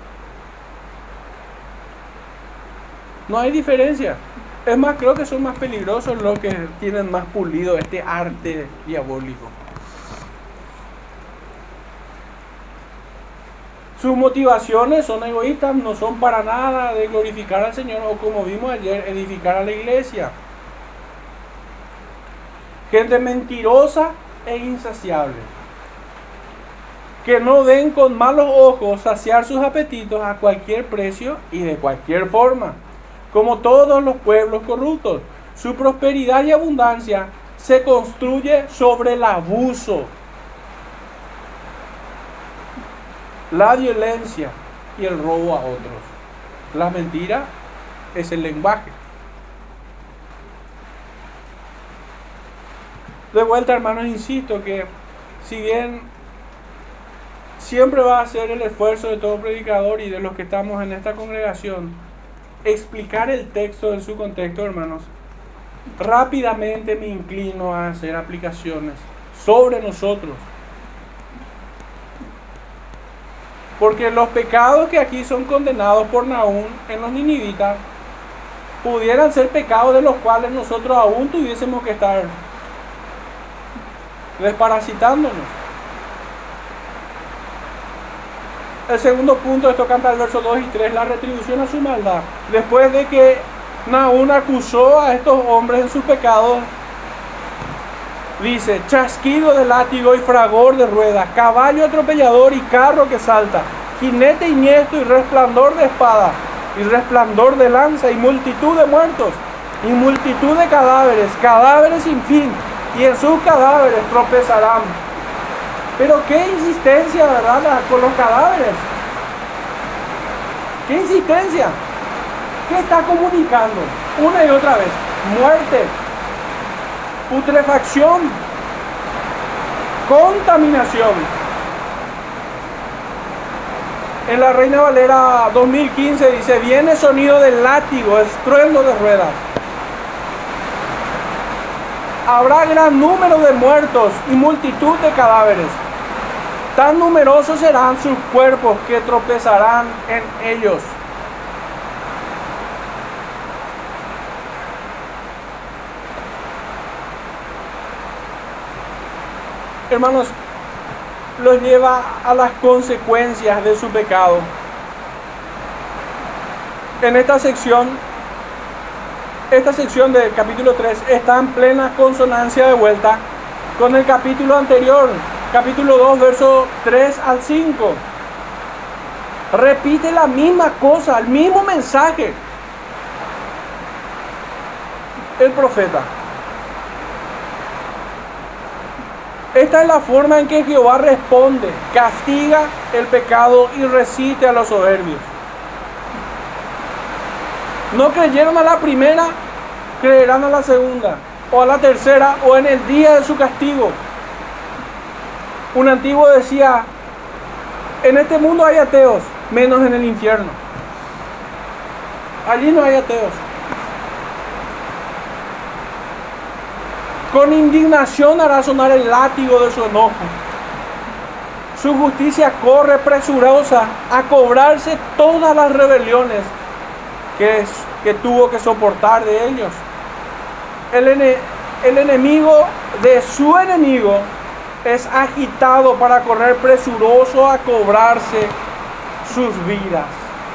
No hay diferencia. Es más, creo que son más peligrosos los que tienen más pulido este arte diabólico. Sus motivaciones son egoístas, no son para nada de glorificar al Señor o, como vimos ayer, edificar a la iglesia. Gente mentirosa e insaciable, que no ven con malos ojos saciar sus apetitos a cualquier precio y de cualquier forma. Como todos los pueblos corruptos, su prosperidad y abundancia se construye sobre el abuso, la violencia y el robo a otros. La mentira es el lenguaje. De vuelta, hermanos, insisto que si bien siempre va a ser el esfuerzo de todo predicador y de los que estamos en esta congregación explicar el texto en su contexto, hermanos, rápidamente me inclino a hacer aplicaciones sobre nosotros. Porque los pecados que aquí son condenados por Nahum en los ninivitas pudieran ser pecados de los cuales nosotros aún tuviésemos que estar desparasitándonos. El segundo punto, esto canta el verso dos y tres, la retribución a su maldad. Después de que Nahum acusó a estos hombres en sus pecados, dice: chasquido de látigo y fragor de ruedas, caballo atropellador y carro que salta, jinete iniesto y resplandor de espada, y resplandor de lanza, y multitud de muertos, y multitud de cadáveres, cadáveres sin fin, y en sus cadáveres tropezarán. Pero qué insistencia, ¿verdad?, con los cadáveres. Qué insistencia. ¿Qué está comunicando? Una y otra vez: muerte, putrefacción, contaminación. En la Reina Valera dos mil quince dice: viene sonido de látigo, estruendo de ruedas. Habrá gran número de muertos y multitud de cadáveres. Tan numerosos serán sus cuerpos que tropezarán en ellos. hermanos, los lleva a las consecuencias de su pecado. En esta sección, esta sección del capítulo tres está en plena consonancia de vuelta con el capítulo anterior, capítulo dos, versos tres al cinco. Repite la misma cosa, el mismo mensaje. El profeta. Esta es la forma en que Jehová responde, castiga el pecado y resiste a los soberbios. No creyeron a la primera, creerán a la segunda, o a la tercera, o en el día de su castigo. Un antiguo decía, en este mundo hay ateos, menos en el infierno. Allí no hay ateos. Con indignación hará sonar el látigo de su enojo. Su justicia corre presurosa a cobrarse todas las rebeliones que, es, que tuvo que soportar de ellos. El, ene, el enemigo de su enemigo es agitado para correr presuroso a cobrarse sus vidas.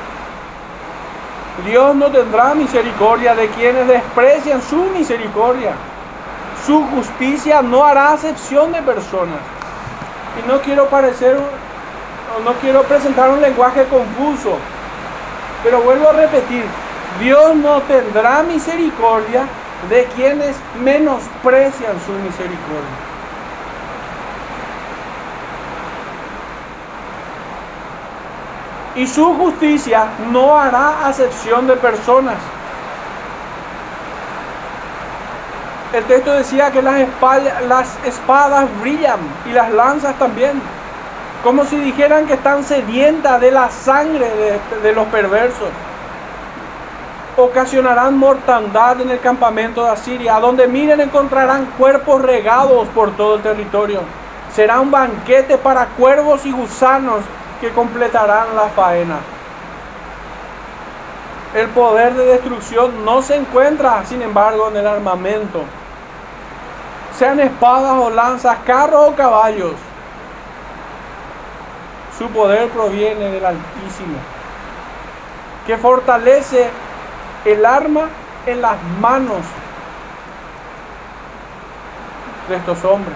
Dios no tendrá misericordia de quienes desprecian su misericordia. Su justicia no hará acepción de personas. Y no quiero parecer, no quiero presentar un lenguaje confuso, pero vuelvo a repetir, Dios no tendrá misericordia de quienes menosprecian su misericordia. Y su justicia no hará acepción de personas. El texto decía que las espadas, las espadas brillan y las lanzas también, como si dijeran que están sedientas de la sangre de, de los perversos. Ocasionarán mortandad en el campamento de Asiria, a donde miren encontrarán cuerpos regados por todo el territorio. Será un banquete para cuervos y gusanos que completarán la faena. El poder de destrucción no se encuentra, sin embargo, en el armamento, sean espadas o lanzas, carros o caballos. Su poder proviene del Altísimo, que fortalece el arma en las manos de estos hombres.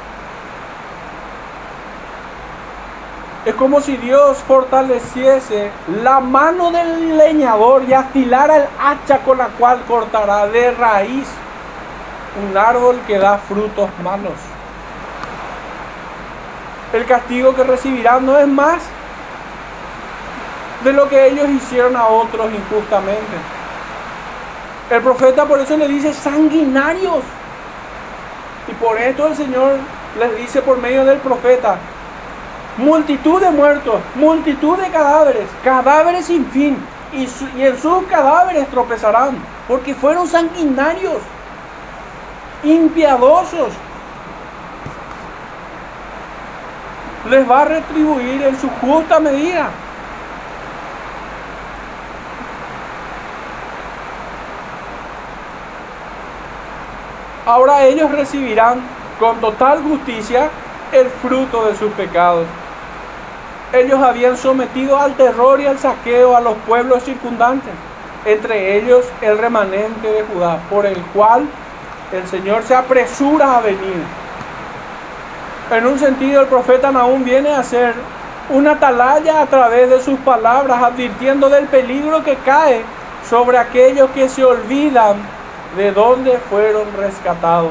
Es como si Dios fortaleciese la mano del leñador y afilara el hacha con la cual cortará de raíz un árbol que da frutos malos. El castigo que recibirán no es más de lo que ellos hicieron a otros injustamente. El profeta por eso le dice sanguinarios. Y por esto el Señor les dice por medio del profeta, multitud de muertos, multitud de cadáveres, cadáveres sin fin, y, su, y en sus cadáveres tropezarán, porque fueron sanguinarios, impiadosos. Les va a retribuir en su justa medida. Ahora ellos recibirán con total justicia el fruto de sus pecados. Ellos habían sometido al terror y al saqueo a los pueblos circundantes, entre ellos el remanente de Judá, por el cual el Señor se apresura a venir. En un sentido, el profeta Nahum viene a hacer una atalaya a través de sus palabras, advirtiendo del peligro que cae sobre aquellos que se olvidan de dónde fueron rescatados,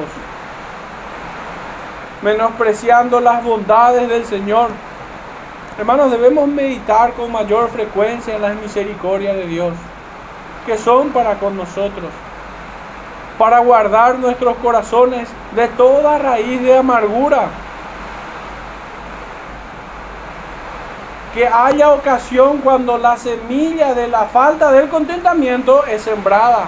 menospreciando las bondades del Señor. Hermanos, debemos meditar con mayor frecuencia en las misericordias de Dios, que son para con nosotros, para guardar nuestros corazones de toda raíz de amargura. Que haya ocasión cuando la semilla de la falta del contentamiento es sembrada.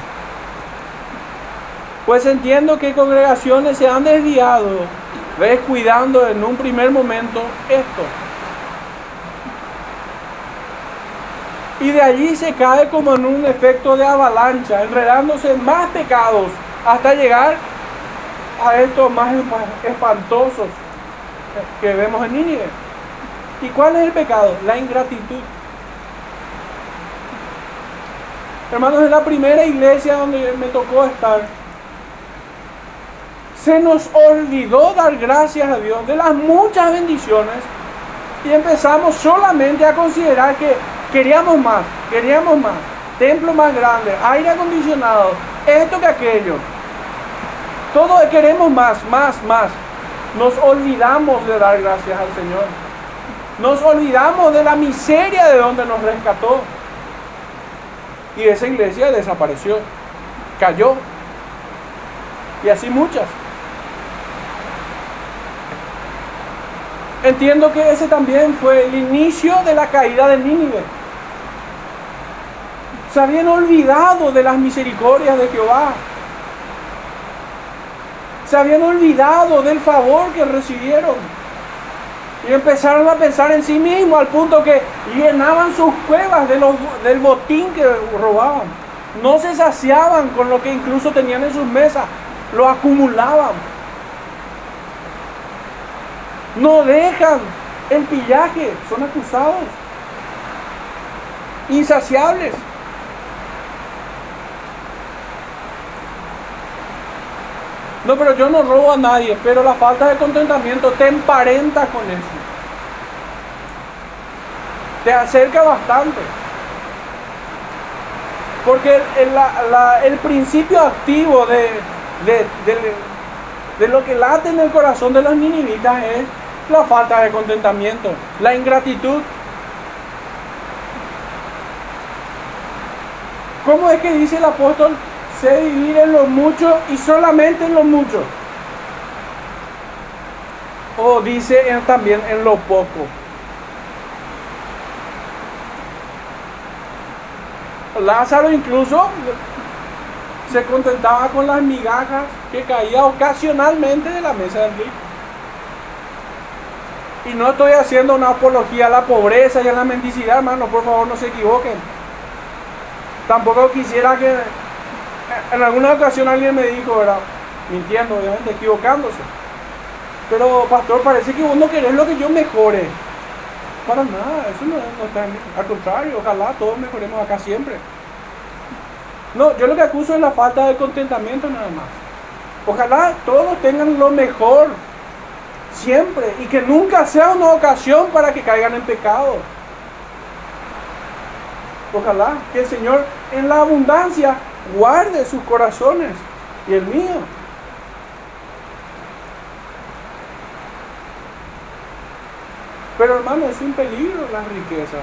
Pues entiendo que congregaciones se han desviado, descuidando en un primer momento esto. Y de allí se cae como en un efecto de avalancha, enredándose en más pecados, hasta llegar a estos más espantosos que vemos en Nínive. ¿Y cuál es el pecado? La ingratitud. Hermanos, en la primera iglesia donde me tocó estar, se nos olvidó dar gracias a Dios de las muchas bendiciones y empezamos solamente a considerar que queríamos más, queríamos más, templo más grande, aire acondicionado, esto que aquello. Todo queremos más, más, más. Nos olvidamos de dar gracias al Señor. Nos olvidamos de la miseria de donde nos rescató. Y esa iglesia desapareció, cayó. Y así muchas. Entiendo que ese también fue el inicio de la caída de Nínive. Se habían olvidado de las misericordias de Jehová. Se habían olvidado del favor que recibieron. Y empezaron a pensar en sí mismos al punto que llenaban sus cuevas de los, del botín que robaban. No se saciaban con lo que incluso tenían en sus mesas. Lo acumulaban. No dejan el pillaje. Son acusados. Insaciables. No, pero yo no robo a nadie, pero la falta de contentamiento te emparenta con eso. Te acerca bastante. Porque el, la, la, el principio activo de, de, de, de lo que late en el corazón de los ninivitas es la falta de contentamiento, la ingratitud. ¿Cómo es que dice el apóstol? Sé vivir en lo mucho y solamente en lo mucho. O dice en, también en lo poco. Lázaro incluso se contentaba con las migajas que caía ocasionalmente de la mesa del rico. Y no estoy haciendo una apología a la pobreza y a la mendicidad, hermano, por favor no se equivoquen. Tampoco quisiera que en alguna ocasión alguien me dijo, ¿verdad? Mintiendo, obviamente, equivocándose. Pero, pastor, parece que vos no querés lo que yo mejore. Para nada, eso no, no está en mí. Al contrario, ojalá todos mejoremos acá siempre. No, yo lo que acuso es la falta de contentamiento nada más. Ojalá todos tengan lo mejor siempre y que nunca sea una ocasión para que caigan en pecado. Ojalá que el Señor en la abundancia guarde sus corazones y el mío. Pero hermano, es un peligro las riquezas.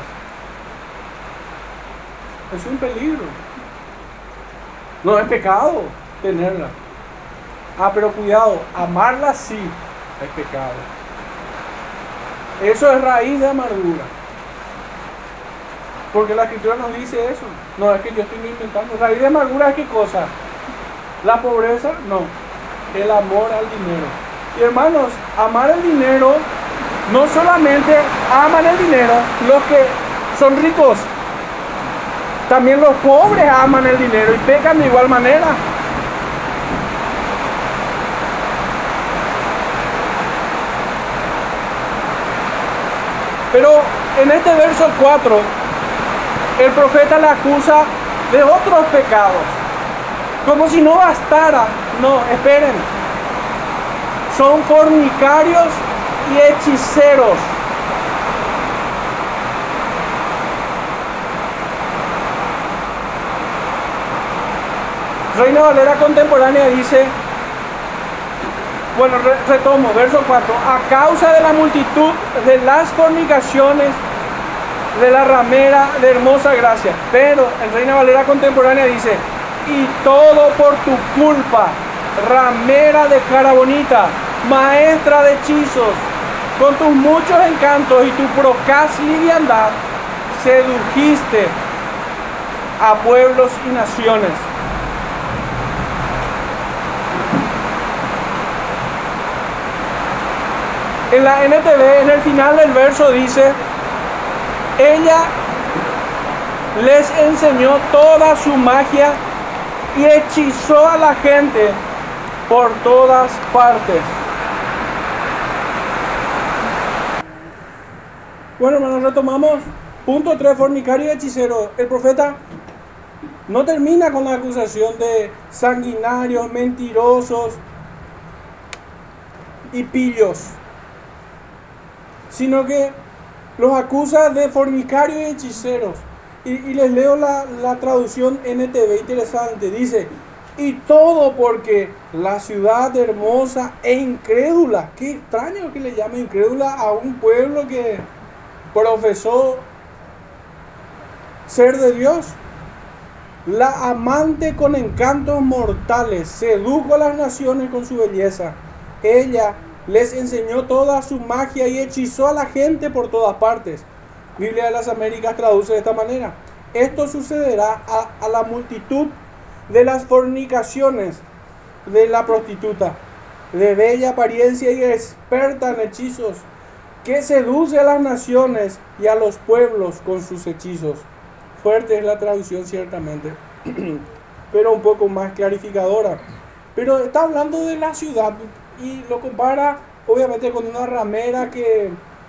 Es un peligro. No es pecado tenerlas. Ah, pero cuidado, amarlas sí es pecado. Eso es raíz de amargura. Porque la Escritura nos dice eso. No es que yo estoy inventando. Raíz de amargura es qué cosa. La pobreza, no. El amor al dinero. Y hermanos, amar el dinero, no solamente aman el dinero los que son ricos. También los pobres aman el dinero y pecan de igual manera. Pero en este verso cuatro, el profeta le acusa de otros pecados. Como si no bastara. No, esperen. Son fornicarios y hechiceros. Reina Valera contemporánea dice, bueno, retomo, verso cuatro, a causa de la multitud de las fornicaciones de la ramera de hermosa gracia. Pero en Reina Valera contemporánea dice, y todo por tu culpa, ramera de cara bonita, maestra de hechizos, con tus muchos encantos y tu procaz liviandad, sedujiste a pueblos y naciones. En la N T V, en el final del verso dice, ella les enseñó toda su magia y hechizó a la gente por todas partes. Bueno, hermanos, retomamos. Punto tres, fornicario y hechicero. El profeta no termina con la acusación de sanguinarios, mentirosos y pillos, sino que los acusa de fornicarios y hechiceros. Y, y les leo la, la traducción N T V, interesante. Dice, y todo porque la ciudad hermosa e incrédula. Qué extraño que le llame incrédula a un pueblo que profesó ser de Dios. La amante con encantos mortales sedujo a las naciones con su belleza. Ella les enseñó toda su magia y hechizó a la gente por todas partes. Biblia de las Américas traduce de esta manera. Esto sucederá a, a la multitud de las fornicaciones de la prostituta, de bella apariencia y experta en hechizos, que seduce a las naciones y a los pueblos con sus hechizos. Fuerte es la traducción ciertamente, pero un poco más clarificadora. Pero está hablando de la ciudad y lo compara obviamente con una ramera que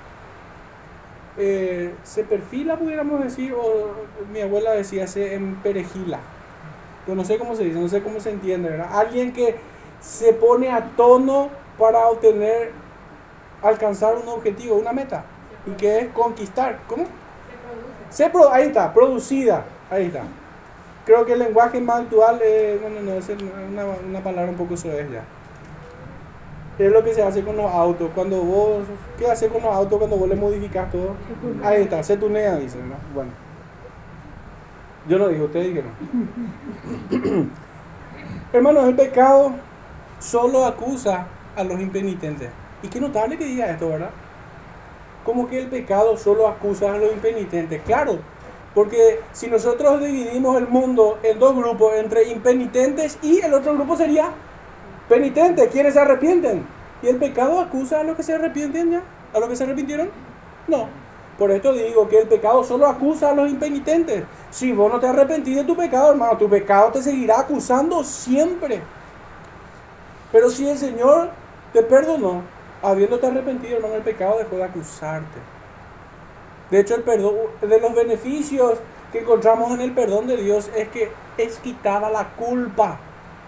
eh, se perfila, pudiéramos decir, o mi abuela decía se emperejila. Yo no sé cómo se dice, no sé cómo se entiende, ¿verdad? Alguien que se pone a tono para obtener, alcanzar un objetivo, una meta, y que es conquistar. ¿Cómo? Se produce. Se, ahí está, producida, ahí está. Creo que el lenguaje más actual, eh, no, no, no, es una, una palabra un poco soez ya. Es lo que se hace con los autos. Cuando vos, ¿qué haces con los autos cuando vos le modificas todo? Ahí está, se tunea, dicen, ¿no? Bueno. Yo no digo, ustedes dijeron. Hermanos, el pecado solo acusa a los impenitentes. Y qué notable que diga esto, ¿verdad? Como que el pecado solo acusa a los impenitentes. Claro, porque si nosotros dividimos el mundo en dos grupos, entre impenitentes y el otro grupo sería penitentes, quienes se arrepienten. ¿Y el pecado acusa a los que se arrepienten ya? ¿A los que se arrepintieron? No. Por esto digo que el pecado solo acusa a los impenitentes. Si vos no te arrepentís de tu pecado, hermano, tu pecado te seguirá acusando siempre. Pero si el Señor te perdonó, habiéndote arrepentido, hermano, el pecado dejó de acusarte. De hecho, el perdón, de los beneficios que encontramos en el perdón de Dios es que es quitada la culpa.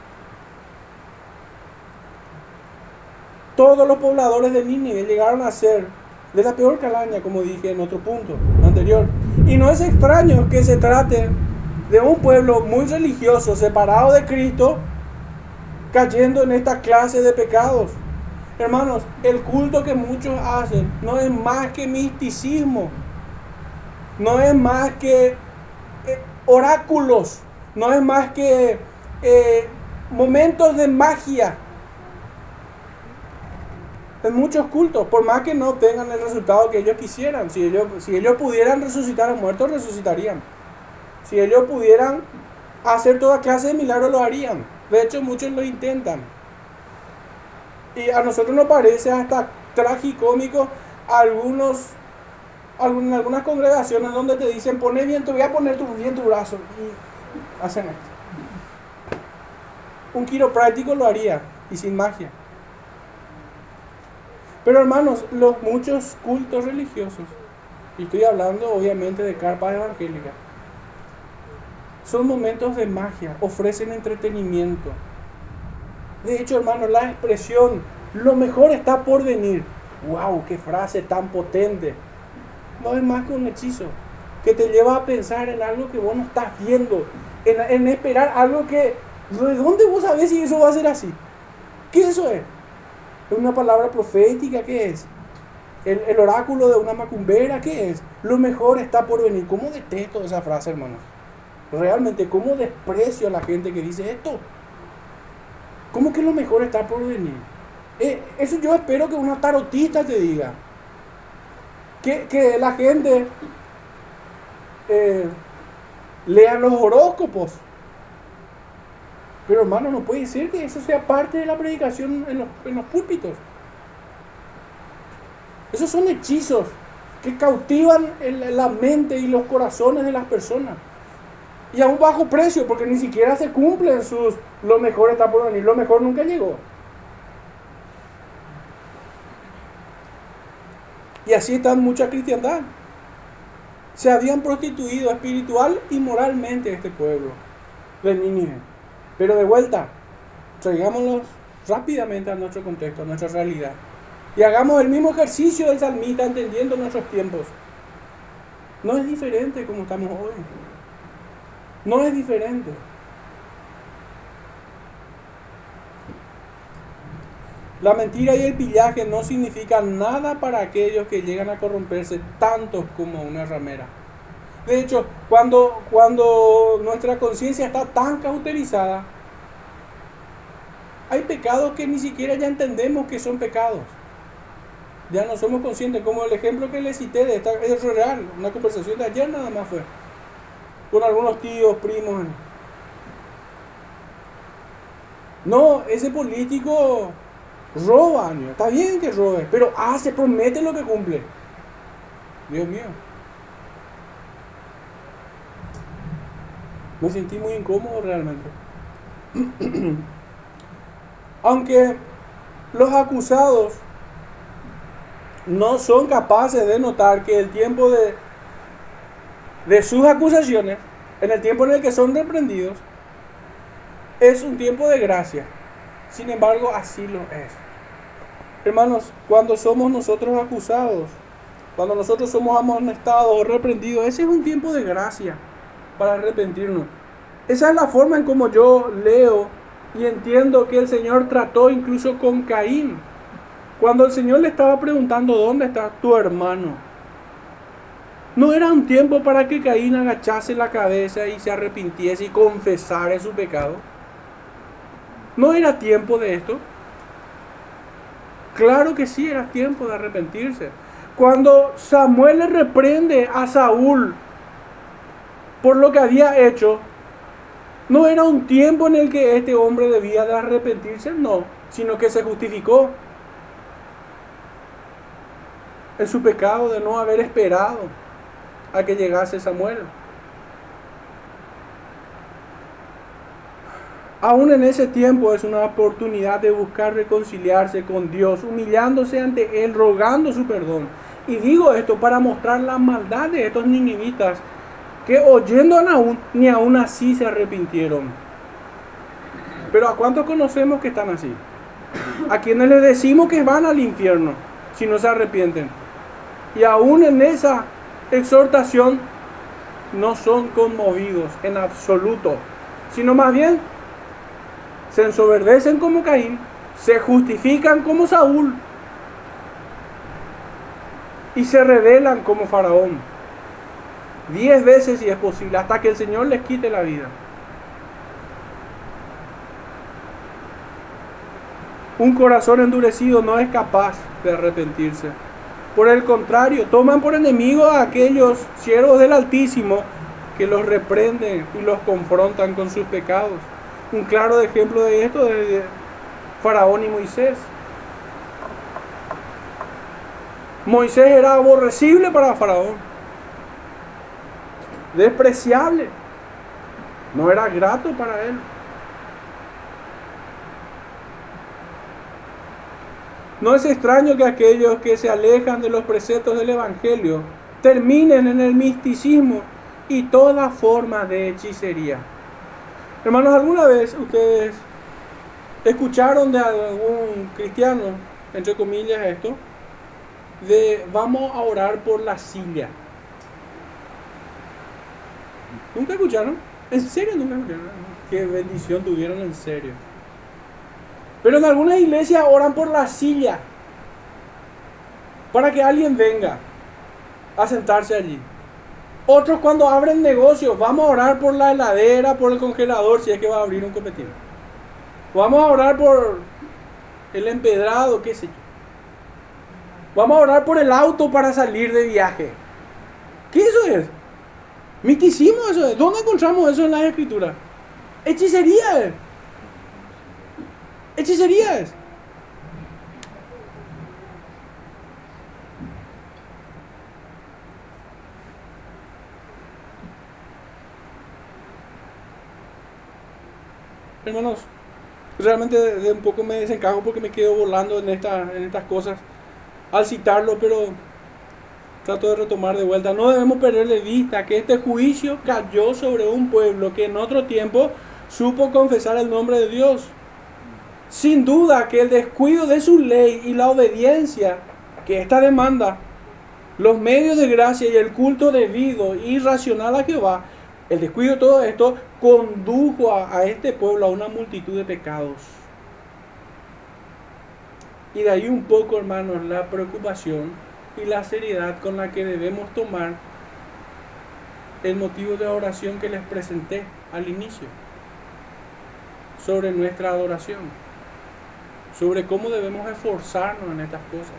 Todos los pobladores de Nínive llegaron a ser de la peor calaña, como dije en otro punto anterior. Y no es extraño que se trate de un pueblo muy religioso, separado de Cristo, cayendo en esta clase de pecados. Hermanos, el culto que muchos hacen no es más que misticismo, no es más que eh, oráculos, no es más que eh, momentos de magia. En muchos cultos, por más que no tengan el resultado que ellos quisieran, si ellos, si ellos pudieran resucitar a muertos, resucitarían. Si ellos pudieran hacer toda clase de milagros, lo harían. De hecho, muchos lo intentan. Y a nosotros nos parece hasta tragicómico algunos, en algunas congregaciones donde te dicen, poné bien, te voy a poner tu, bien tu brazo. Y hacen esto. Un quiropráctico lo haría, y sin magia. Pero hermanos, los muchos cultos religiosos, y estoy hablando obviamente de carpas evangélicas, son momentos de magia, ofrecen entretenimiento. De hecho, hermanos, la expresión, lo mejor está por venir. ¡Wow! ¡Qué frase tan potente! No es más que un hechizo que te lleva a pensar en algo que vos no estás viendo, en, en esperar algo que, ¿de dónde vos sabés si eso va a ser así? ¿Qué eso es? ¿Es una palabra profética? ¿Qué es? ¿El, el oráculo de una macumbera? ¿Qué es? Lo mejor está por venir. ¿Cómo detesto esa frase, hermanos? Realmente, ¿cómo desprecio a la gente que dice esto? ¿Cómo que lo mejor está por venir? Eh, eso yo espero que una tarotista te diga. Que, que la gente eh, lea los horóscopos. Pero hermano, no puede ser que eso sea parte de la predicación en los, en los púlpitos. Esos son hechizos que cautivan el, la mente y los corazones de las personas. Y a un bajo precio, porque ni siquiera se cumplen sus, lo mejor está por venir, lo mejor nunca llegó. Y así está mucha cristiandad. Se habían prostituido espiritual y moralmente este pueblo de Nínive. Pero de vuelta, traigámoslos rápidamente a nuestro contexto, a nuestra realidad. Y hagamos el mismo ejercicio del salmista entendiendo nuestros tiempos. No es diferente como estamos hoy. No es diferente. La mentira y el pillaje no significan nada para aquellos que llegan a corromperse tanto como una ramera. De hecho, cuando, cuando nuestra conciencia está tan cauterizada, hay pecados que ni siquiera ya entendemos que son pecados. Ya no somos conscientes, como el ejemplo que les cité de esta, es real, una conversación de ayer nada más fue, con algunos tíos, primos. No, ese político roba, ¿no? Está bien que robe, pero hace, promete lo que cumple. Dios mío. Me sentí muy incómodo realmente. Aunque los acusados no son capaces de notar que el tiempo de, de sus acusaciones, en el tiempo en el que son reprendidos, es un tiempo de gracia. Sin embargo, así lo es. Hermanos, cuando somos nosotros acusados, cuando nosotros somos amonestados o reprendidos, ese es un tiempo de gracia para arrepentirnos. Esa es la forma en como yo leo y entiendo que el Señor trató incluso con Caín. Cuando el Señor le estaba preguntando, ¿dónde está tu hermano? No era un tiempo para que Caín agachase la cabeza y se arrepintiese y confesara su pecado. ¿No era tiempo de esto? Claro que sí, era tiempo de arrepentirse. Cuando Samuel le reprende a Saúl por lo que había hecho, no era un tiempo en el que este hombre debía de arrepentirse, no, sino que se justificó en su pecado de no haber esperado a que llegase Samuel. Aún en ese tiempo es una oportunidad de buscar reconciliarse con Dios, humillándose ante Él, rogando su perdón. Y digo esto para mostrar la maldad de estos ninivitas que oyendo a Nahum, ni aún así se arrepintieron. Pero ¿a cuántos conocemos que están así? A quienes les decimos que van al infierno si no se arrepienten. Y aún en esa exhortación no son conmovidos en absoluto, sino más bien se ensoberdecen como Caín, se justifican como Saúl y se rebelan como Faraón. Diez veces si es posible, hasta que el Señor les quite la vida. Un corazón endurecido no es capaz de arrepentirse. Por el contrario, toman por enemigos a aquellos siervos del Altísimo que los reprenden y los confrontan con sus pecados. Un claro ejemplo de esto es de Faraón y Moisés. Moisés era aborrecible para Faraón, despreciable, no era grato para él. No es extraño que aquellos que se alejan de los preceptos del Evangelio terminen en el misticismo y toda forma de hechicería. Hermanos, ¿alguna vez ustedes escucharon de algún cristiano, entre comillas esto, de vamos a orar por la silla? ¿Nunca escucharon? ¿En serio nunca escucharon? Qué bendición tuvieron, en serio. Pero en algunas iglesias oran por la silla para que alguien venga a sentarse allí. Otros cuando abren negocios, vamos a orar por la heladera, por el congelador, si es que va a abrir un cometido. Vamos a orar por el empedrado, qué sé yo. Vamos a orar por el auto para salir de viaje. ¿Qué eso es? Misticismo eso es. ¿Dónde encontramos eso en las escrituras? Hechicería es. Hechicería es. Hermanos, realmente de, de un poco me desencajo porque me quedo volando en, esta, en estas cosas al citarlo, pero trato de retomar de vuelta. No debemos perder de vista que este juicio cayó sobre un pueblo que en otro tiempo supo confesar el nombre de Dios. Sin duda que el descuido de su ley y la obediencia que esta demanda, los medios de gracia y el culto debido y racional a Jehová, el descuido de todo esto condujo a, a este pueblo a una multitud de pecados. Y de ahí un poco, hermanos, la preocupación y la seriedad con la que debemos tomar el motivo de oración que les presenté al inicio sobre nuestra adoración, sobre cómo debemos esforzarnos en estas cosas.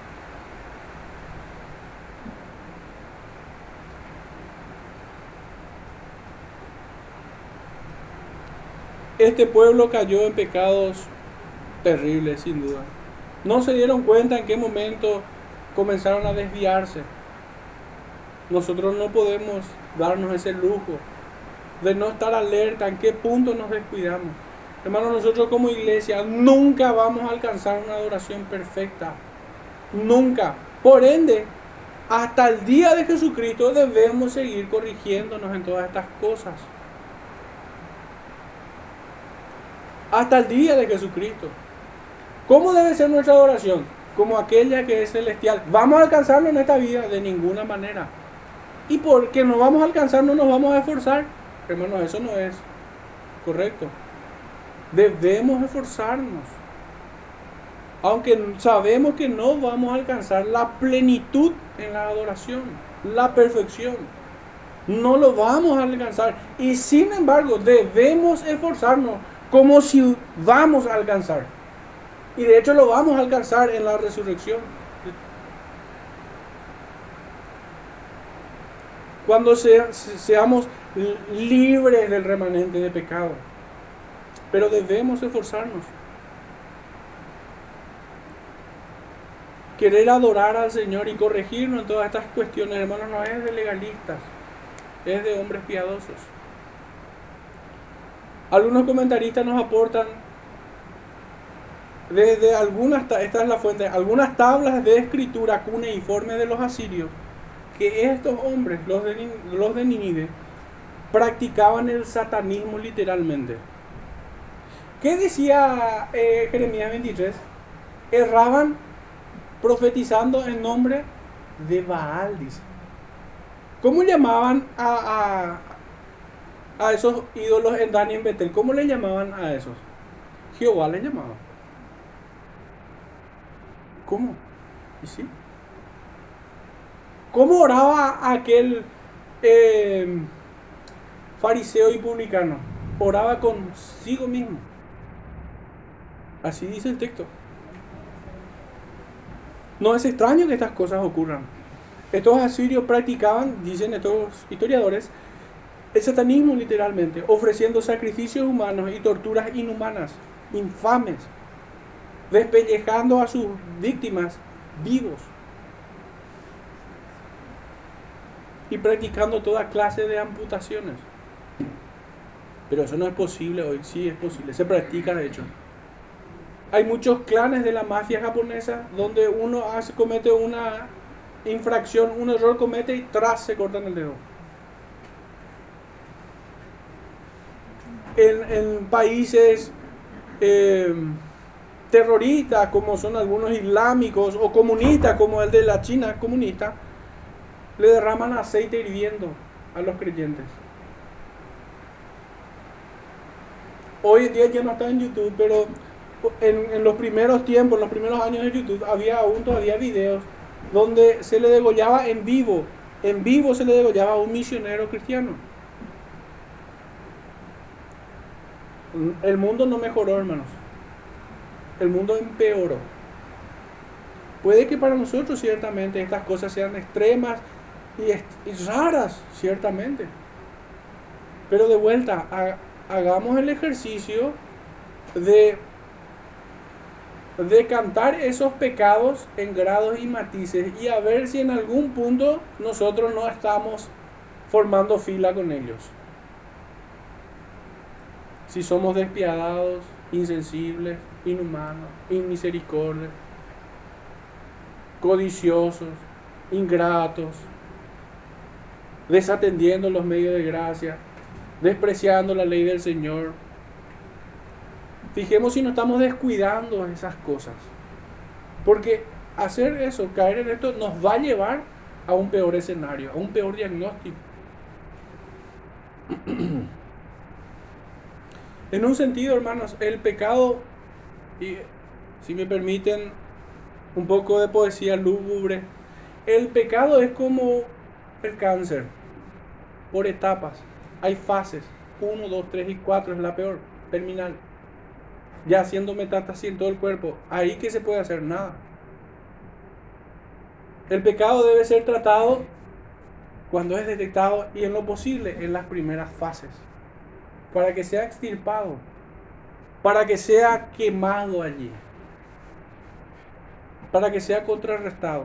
Este pueblo cayó en pecados terribles, sin duda. No se dieron cuenta en qué momento comenzaron a desviarse. Nosotros no podemos darnos ese lujo de no estar alerta en qué punto nos descuidamos. Hermanos, nosotros como iglesia nunca vamos a alcanzar una adoración perfecta. Nunca. Por ende, hasta el día de Jesucristo debemos seguir corrigiéndonos en todas estas cosas. Hasta el día de Jesucristo. ¿Cómo debe ser nuestra adoración? Como aquella que es celestial. ¿Vamos a alcanzarlo en esta vida? De ninguna manera. Y porque no vamos a alcanzar, no nos vamos a esforzar. Hermanos, eso no es correcto. Debemos esforzarnos. Aunque sabemos que no vamos a alcanzar la plenitud en la adoración, la perfección. No lo vamos a alcanzar. Y sin embargo, debemos esforzarnos como si vamos a alcanzar. Y de hecho lo vamos a alcanzar en la resurrección. Cuando se, seamos libres del remanente de pecado. Pero debemos esforzarnos. Querer adorar al Señor y corregirnos en todas estas cuestiones, hermanos, no es de legalistas, es de hombres piadosos. Algunos comentaristas nos aportan desde algunas, esta es la fuente, algunas tablas de escritura cuneiforme de los asirios, que estos hombres, los de, los de Nínive, practicaban el satanismo literalmente. ¿Qué decía eh, Jeremías veintitrés? Erraban profetizando en nombre de Baal, dice. ¿Cómo llamaban a, a, a esos ídolos en Dan y en Betel? ¿Cómo le llamaban a esos? Jehová le llamaba. ¿Cómo? ¿Y sí? ¿Cómo oraba aquel eh, fariseo y publicano? Oraba consigo mismo. Así dice el texto. No es extraño que estas cosas ocurran. Estos asirios practicaban, dicen estos historiadores, el satanismo literalmente, ofreciendo sacrificios humanos y torturas inhumanas, infames, despellejando a sus víctimas vivos y practicando toda clase de amputaciones. Pero eso no es posible hoy. Sí es posible, se practica de hecho. Hay muchos clanes de la mafia japonesa donde uno hace, comete una infracción, un error comete y tras se cortan el dedo. En, en países eh, terroristas como son algunos islámicos o comunistas como el de la China comunista, le derraman aceite hirviendo a los creyentes. Hoy en día ya no está en YouTube, pero en, en los primeros tiempos, en los primeros años de YouTube, había aún todavía videos donde se le degollaba en vivo, en vivo se le degollaba a un misionero cristiano. El mundo no mejoró, hermanos. El mundo empeoró. Puede que para nosotros ciertamente estas cosas sean extremas y, est- y raras, ciertamente. Pero de vuelta, ha, hagamos el ejercicio de decantar esos pecados en grados y matices y a ver si en algún punto nosotros no estamos formando fila con ellos. si somos despiadados, insensibles, inhumanos, inmisericordios, codiciosos, ingratos, desatendiendo los medios de gracia, despreciando la ley del Señor. Fijemos si no estamos descuidando esas cosas, porque hacer eso, caer en esto, nos va a llevar a un peor escenario, a un peor diagnóstico. En un sentido, hermanos, el pecado, y si me permiten un poco de poesía lúgubre, el pecado es como el cáncer, por etapas. Hay fases, uno, dos, tres y cuatro es la peor, terminal. Ya haciendo metástasis en todo el cuerpo, ahí que se puede hacer nada. El pecado debe ser tratado cuando es detectado y en lo posible en las primeras fases, para que sea extirpado, para que sea quemado allí, para que sea contrarrestado.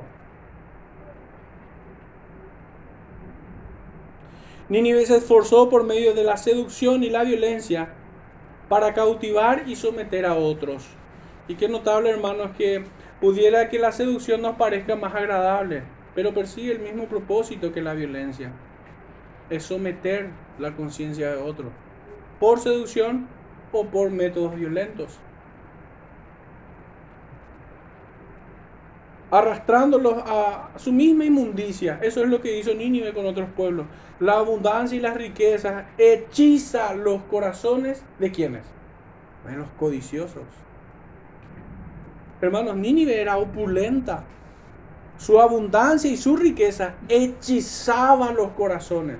Nínive se esforzó por medio de la seducción y la violencia para cautivar y someter a otros. Y qué notable, hermanos, que pudiera que la seducción nos parezca más agradable, pero persigue el mismo propósito que la violencia. Es someter la conciencia de otro, por seducción o por métodos violentos, arrastrándolos a su misma inmundicia. Eso es lo que hizo Nínive con otros pueblos. La abundancia y las riquezas hechiza los corazones de quienes, de los codiciosos. Hermanos, Nínive era opulenta. Su abundancia y su riqueza hechizaba los corazones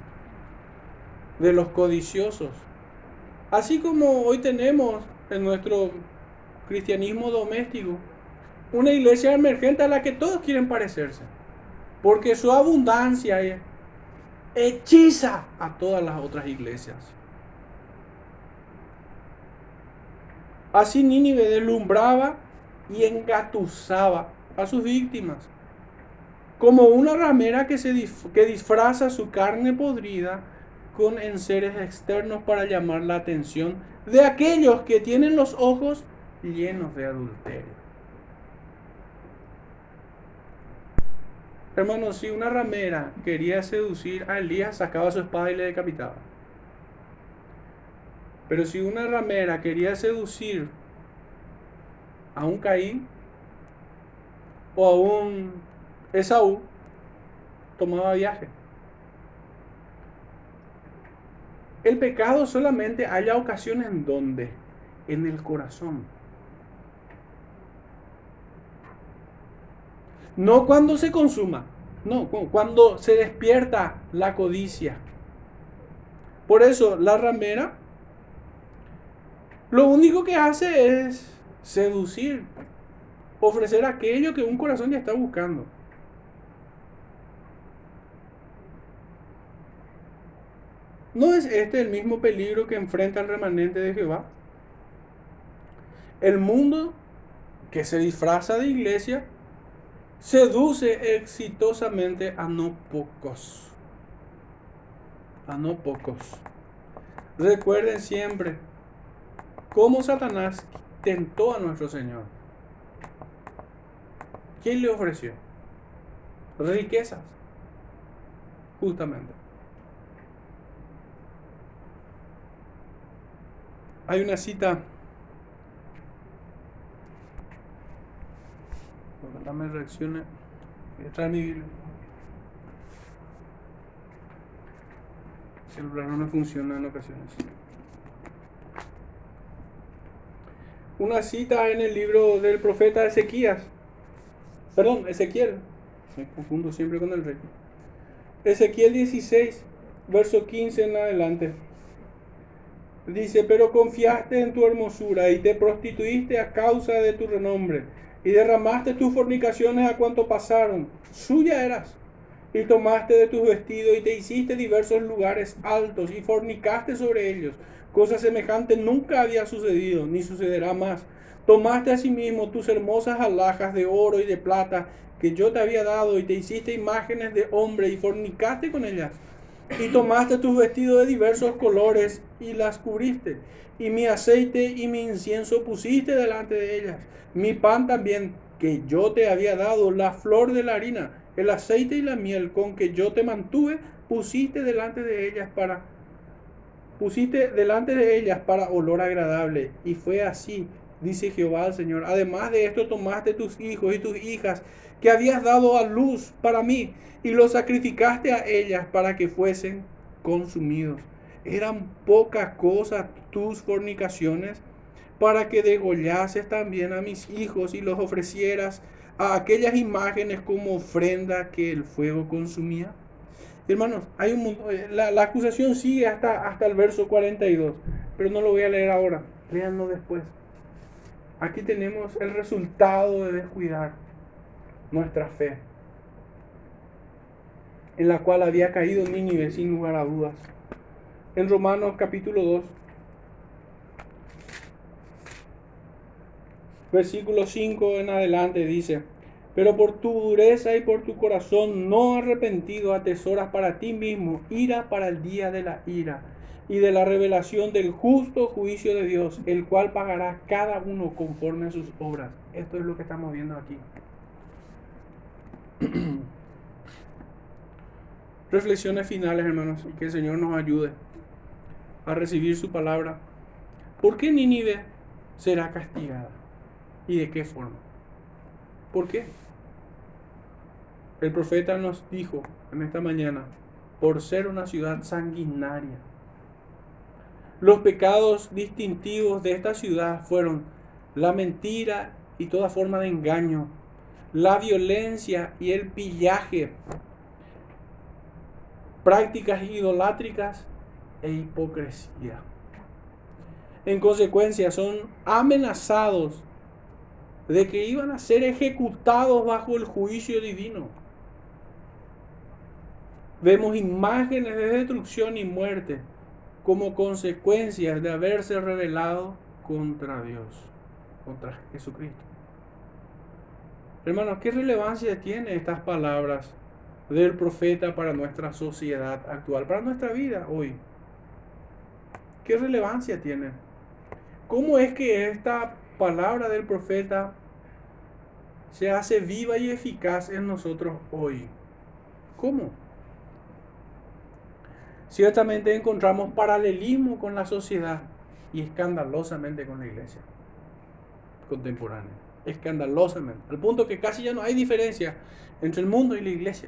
de los codiciosos. Así como hoy tenemos en nuestro cristianismo doméstico una iglesia emergente a la que todos quieren parecerse, porque su abundancia hechiza a todas las otras iglesias. Así Nínive deslumbraba y engatusaba a sus víctimas, como una ramera que, se dif- que disfraza su carne podrida con enseres externos para llamar la atención de aquellos que tienen los ojos llenos de adulterio. Hermanos, si una ramera quería seducir a Elías, sacaba su espada y le decapitaba. Pero si una ramera quería seducir a un Caín o a un Esaú, tomaba viaje. El pecado solamente haya ocasiones en donde, en el corazón. No cuando se consuma, no, cuando se despierta la codicia. Por eso la ramera lo único que hace es seducir, ofrecer aquello que un corazón ya está buscando. ¿No es este el mismo peligro que enfrenta el remanente de Jehová? El mundo que se disfraza de iglesia seduce exitosamente a no pocos. A no pocos. Recuerden siempre cómo Satanás tentó a nuestro Señor. ¿Quién le ofreció? Riquezas. Justamente. Hay una cita. Dame reaccione. Voy a traer mi Biblia. El celular no me funciona en ocasiones. Una cita en el libro del profeta Ezequías. Perdón, Ezequiel. Me confundo siempre con el rey. Ezequiel dieciséis, verso quince en adelante. Dice: pero confiaste en tu hermosura y te prostituiste a causa de tu renombre, y derramaste tus fornicaciones a cuanto pasaron. Suya eras, y tomaste de tus vestidos y te hiciste diversos lugares altos y fornicaste sobre ellos. Cosa semejante nunca había sucedido, ni sucederá más. Tomaste asimismo tus hermosas alhajas de oro y de plata que yo te había dado y te hiciste imágenes de hombre y fornicaste con ellas. Y tomaste tus vestidos de diversos colores y las cubriste, y mi aceite y mi incienso pusiste delante de ellas, mi pan también, que yo te había dado, la flor de la harina, el aceite y la miel con que yo te mantuve, pusiste delante de ellas para pusiste delante de ellas para olor agradable. Y fue así, dice Jehová el Señor. Además de esto tomaste tus hijos y tus hijas que habías dado a luz para mí, y los sacrificaste a ellas para que fuesen consumidos. Eran pocas cosas tus fornicaciones, para que degollases también a mis hijos y los ofrecieras a aquellas imágenes como ofrenda que el fuego consumía. Hermanos, hay un, la, la acusación sigue hasta, hasta el verso cuarenta y dos, pero no lo voy a leer ahora, léanlo después. Aquí tenemos el resultado de descuidar nuestra fe, en la cual había caído Nínive sin lugar a dudas. En Romanos capítulo dos, versículo cinco en adelante dice: pero por tu dureza y por tu corazón no arrepentido atesoras para ti mismo ira para el día de la ira y de la revelación del justo juicio de Dios, el cual pagará cada uno conforme a sus obras. Esto es lo que estamos viendo aquí. Reflexiones finales, hermanos, y que el Señor nos ayude a recibir su palabra. ¿Por qué Nínive será castigada? ¿Y de qué forma? ¿Por qué? El profeta nos dijo en esta mañana, por ser una ciudad sanguinaria. Los pecados distintivos de esta ciudad fueron la mentira y toda forma de engaño, la violencia y el pillaje, prácticas idolátricas e hipocresía. En consecuencia, son amenazados de que iban a ser ejecutados bajo el juicio divino. Vemos imágenes de destrucción y muerte como consecuencias de haberse rebelado contra Dios, contra Jesucristo. Hermanos, ¿qué relevancia tienen estas palabras del profeta para nuestra sociedad actual, para nuestra vida hoy? ¿Qué relevancia tienen? ¿Cómo es que esta palabra del profeta se hace viva y eficaz en nosotros hoy? ¿Cómo? Ciertamente encontramos paralelismo con la sociedad y escandalosamente con la iglesia contemporánea. Escandalosamente. Al punto que casi ya no hay diferencia entre el mundo y la iglesia.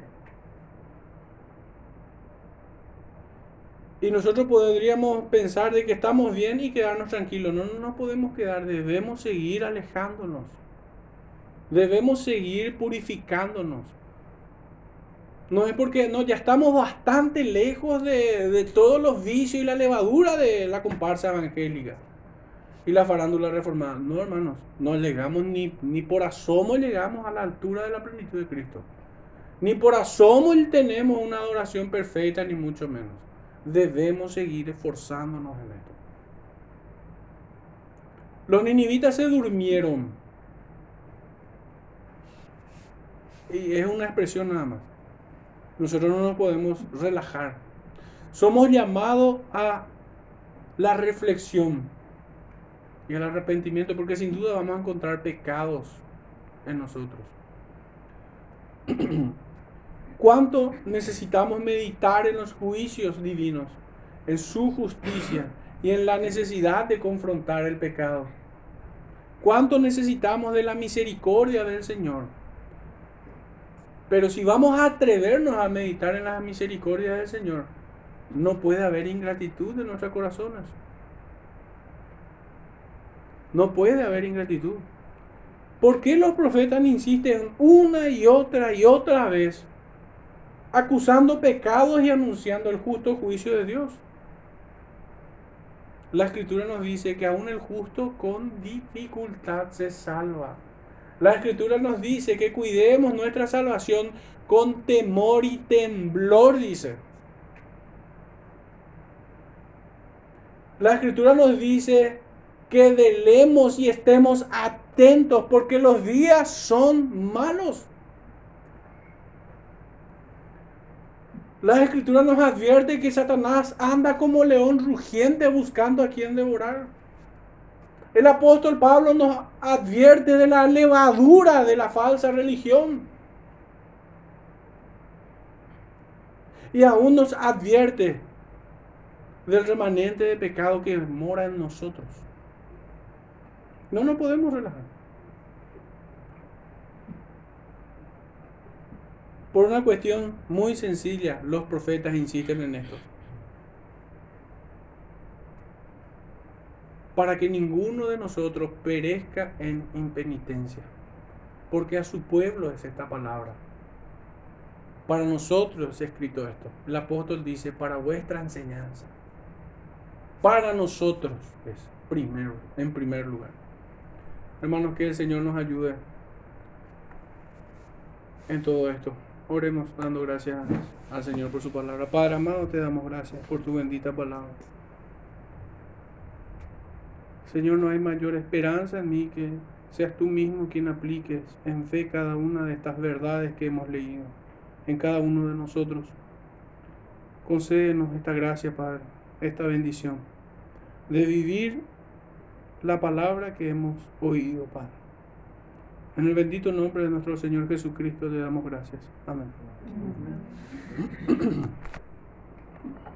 Y nosotros podríamos pensar de que estamos bien y quedarnos tranquilos. No, no nos podemos quedar. Debemos seguir alejándonos. Debemos seguir purificándonos. No es porque no, ya estamos bastante lejos de, de todos los vicios y la levadura de la comparsa evangélica y la farándula reformada. No, hermanos, no llegamos ni, ni por asomo llegamos a la altura de la plenitud de Cristo. Ni por asomo tenemos una adoración perfecta, ni mucho menos. Debemos seguir esforzándonos en esto. Los ninivitas se durmieron. Y es una expresión nada más. Nosotros no nos podemos relajar. Somos llamados a la reflexión y al arrepentimiento, porque sin duda vamos a encontrar pecados en nosotros. ¿Cuánto necesitamos meditar en los juicios divinos, en su justicia y en la necesidad de confrontar el pecado? ¿Cuánto necesitamos de la misericordia del Señor? Pero si vamos a atrevernos a meditar en la misericordia del Señor, no puede haber ingratitud en nuestros corazones. No puede haber ingratitud. ¿Por qué los profetas insisten una y otra y otra vez acusando pecados y anunciando el justo juicio de Dios? La Escritura nos dice que aún el justo con dificultad se salva. La Escritura nos dice que cuidemos nuestra salvación con temor y temblor, dice. La Escritura nos dice que velemos y estemos atentos porque los días son malos. La Escritura nos advierte que Satanás anda como león rugiente buscando a quien devorar. El apóstol Pablo nos advierte de la levadura de la falsa religión. Y aún nos advierte del remanente de pecado que mora en nosotros. No nos podemos relajar. Por una cuestión muy sencilla, los profetas insisten en esto. Para que ninguno de nosotros perezca en impenitencia. Porque a su pueblo es esta palabra. Para nosotros es escrito esto. El apóstol dice, para vuestra enseñanza. Para nosotros es primero, en primer lugar. Hermanos, que el Señor nos ayude en todo esto. Oremos dando gracias al Señor por su palabra. Padre amado, te damos gracias por tu bendita palabra. Señor, no hay mayor esperanza en mí que seas tú mismo quien apliques en fe cada una de estas verdades que hemos leído en cada uno de nosotros. Concédenos esta gracia, Padre, esta bendición de vivir la palabra que hemos oído, Padre. En el bendito nombre de nuestro Señor Jesucristo te damos gracias. Amén. Amén.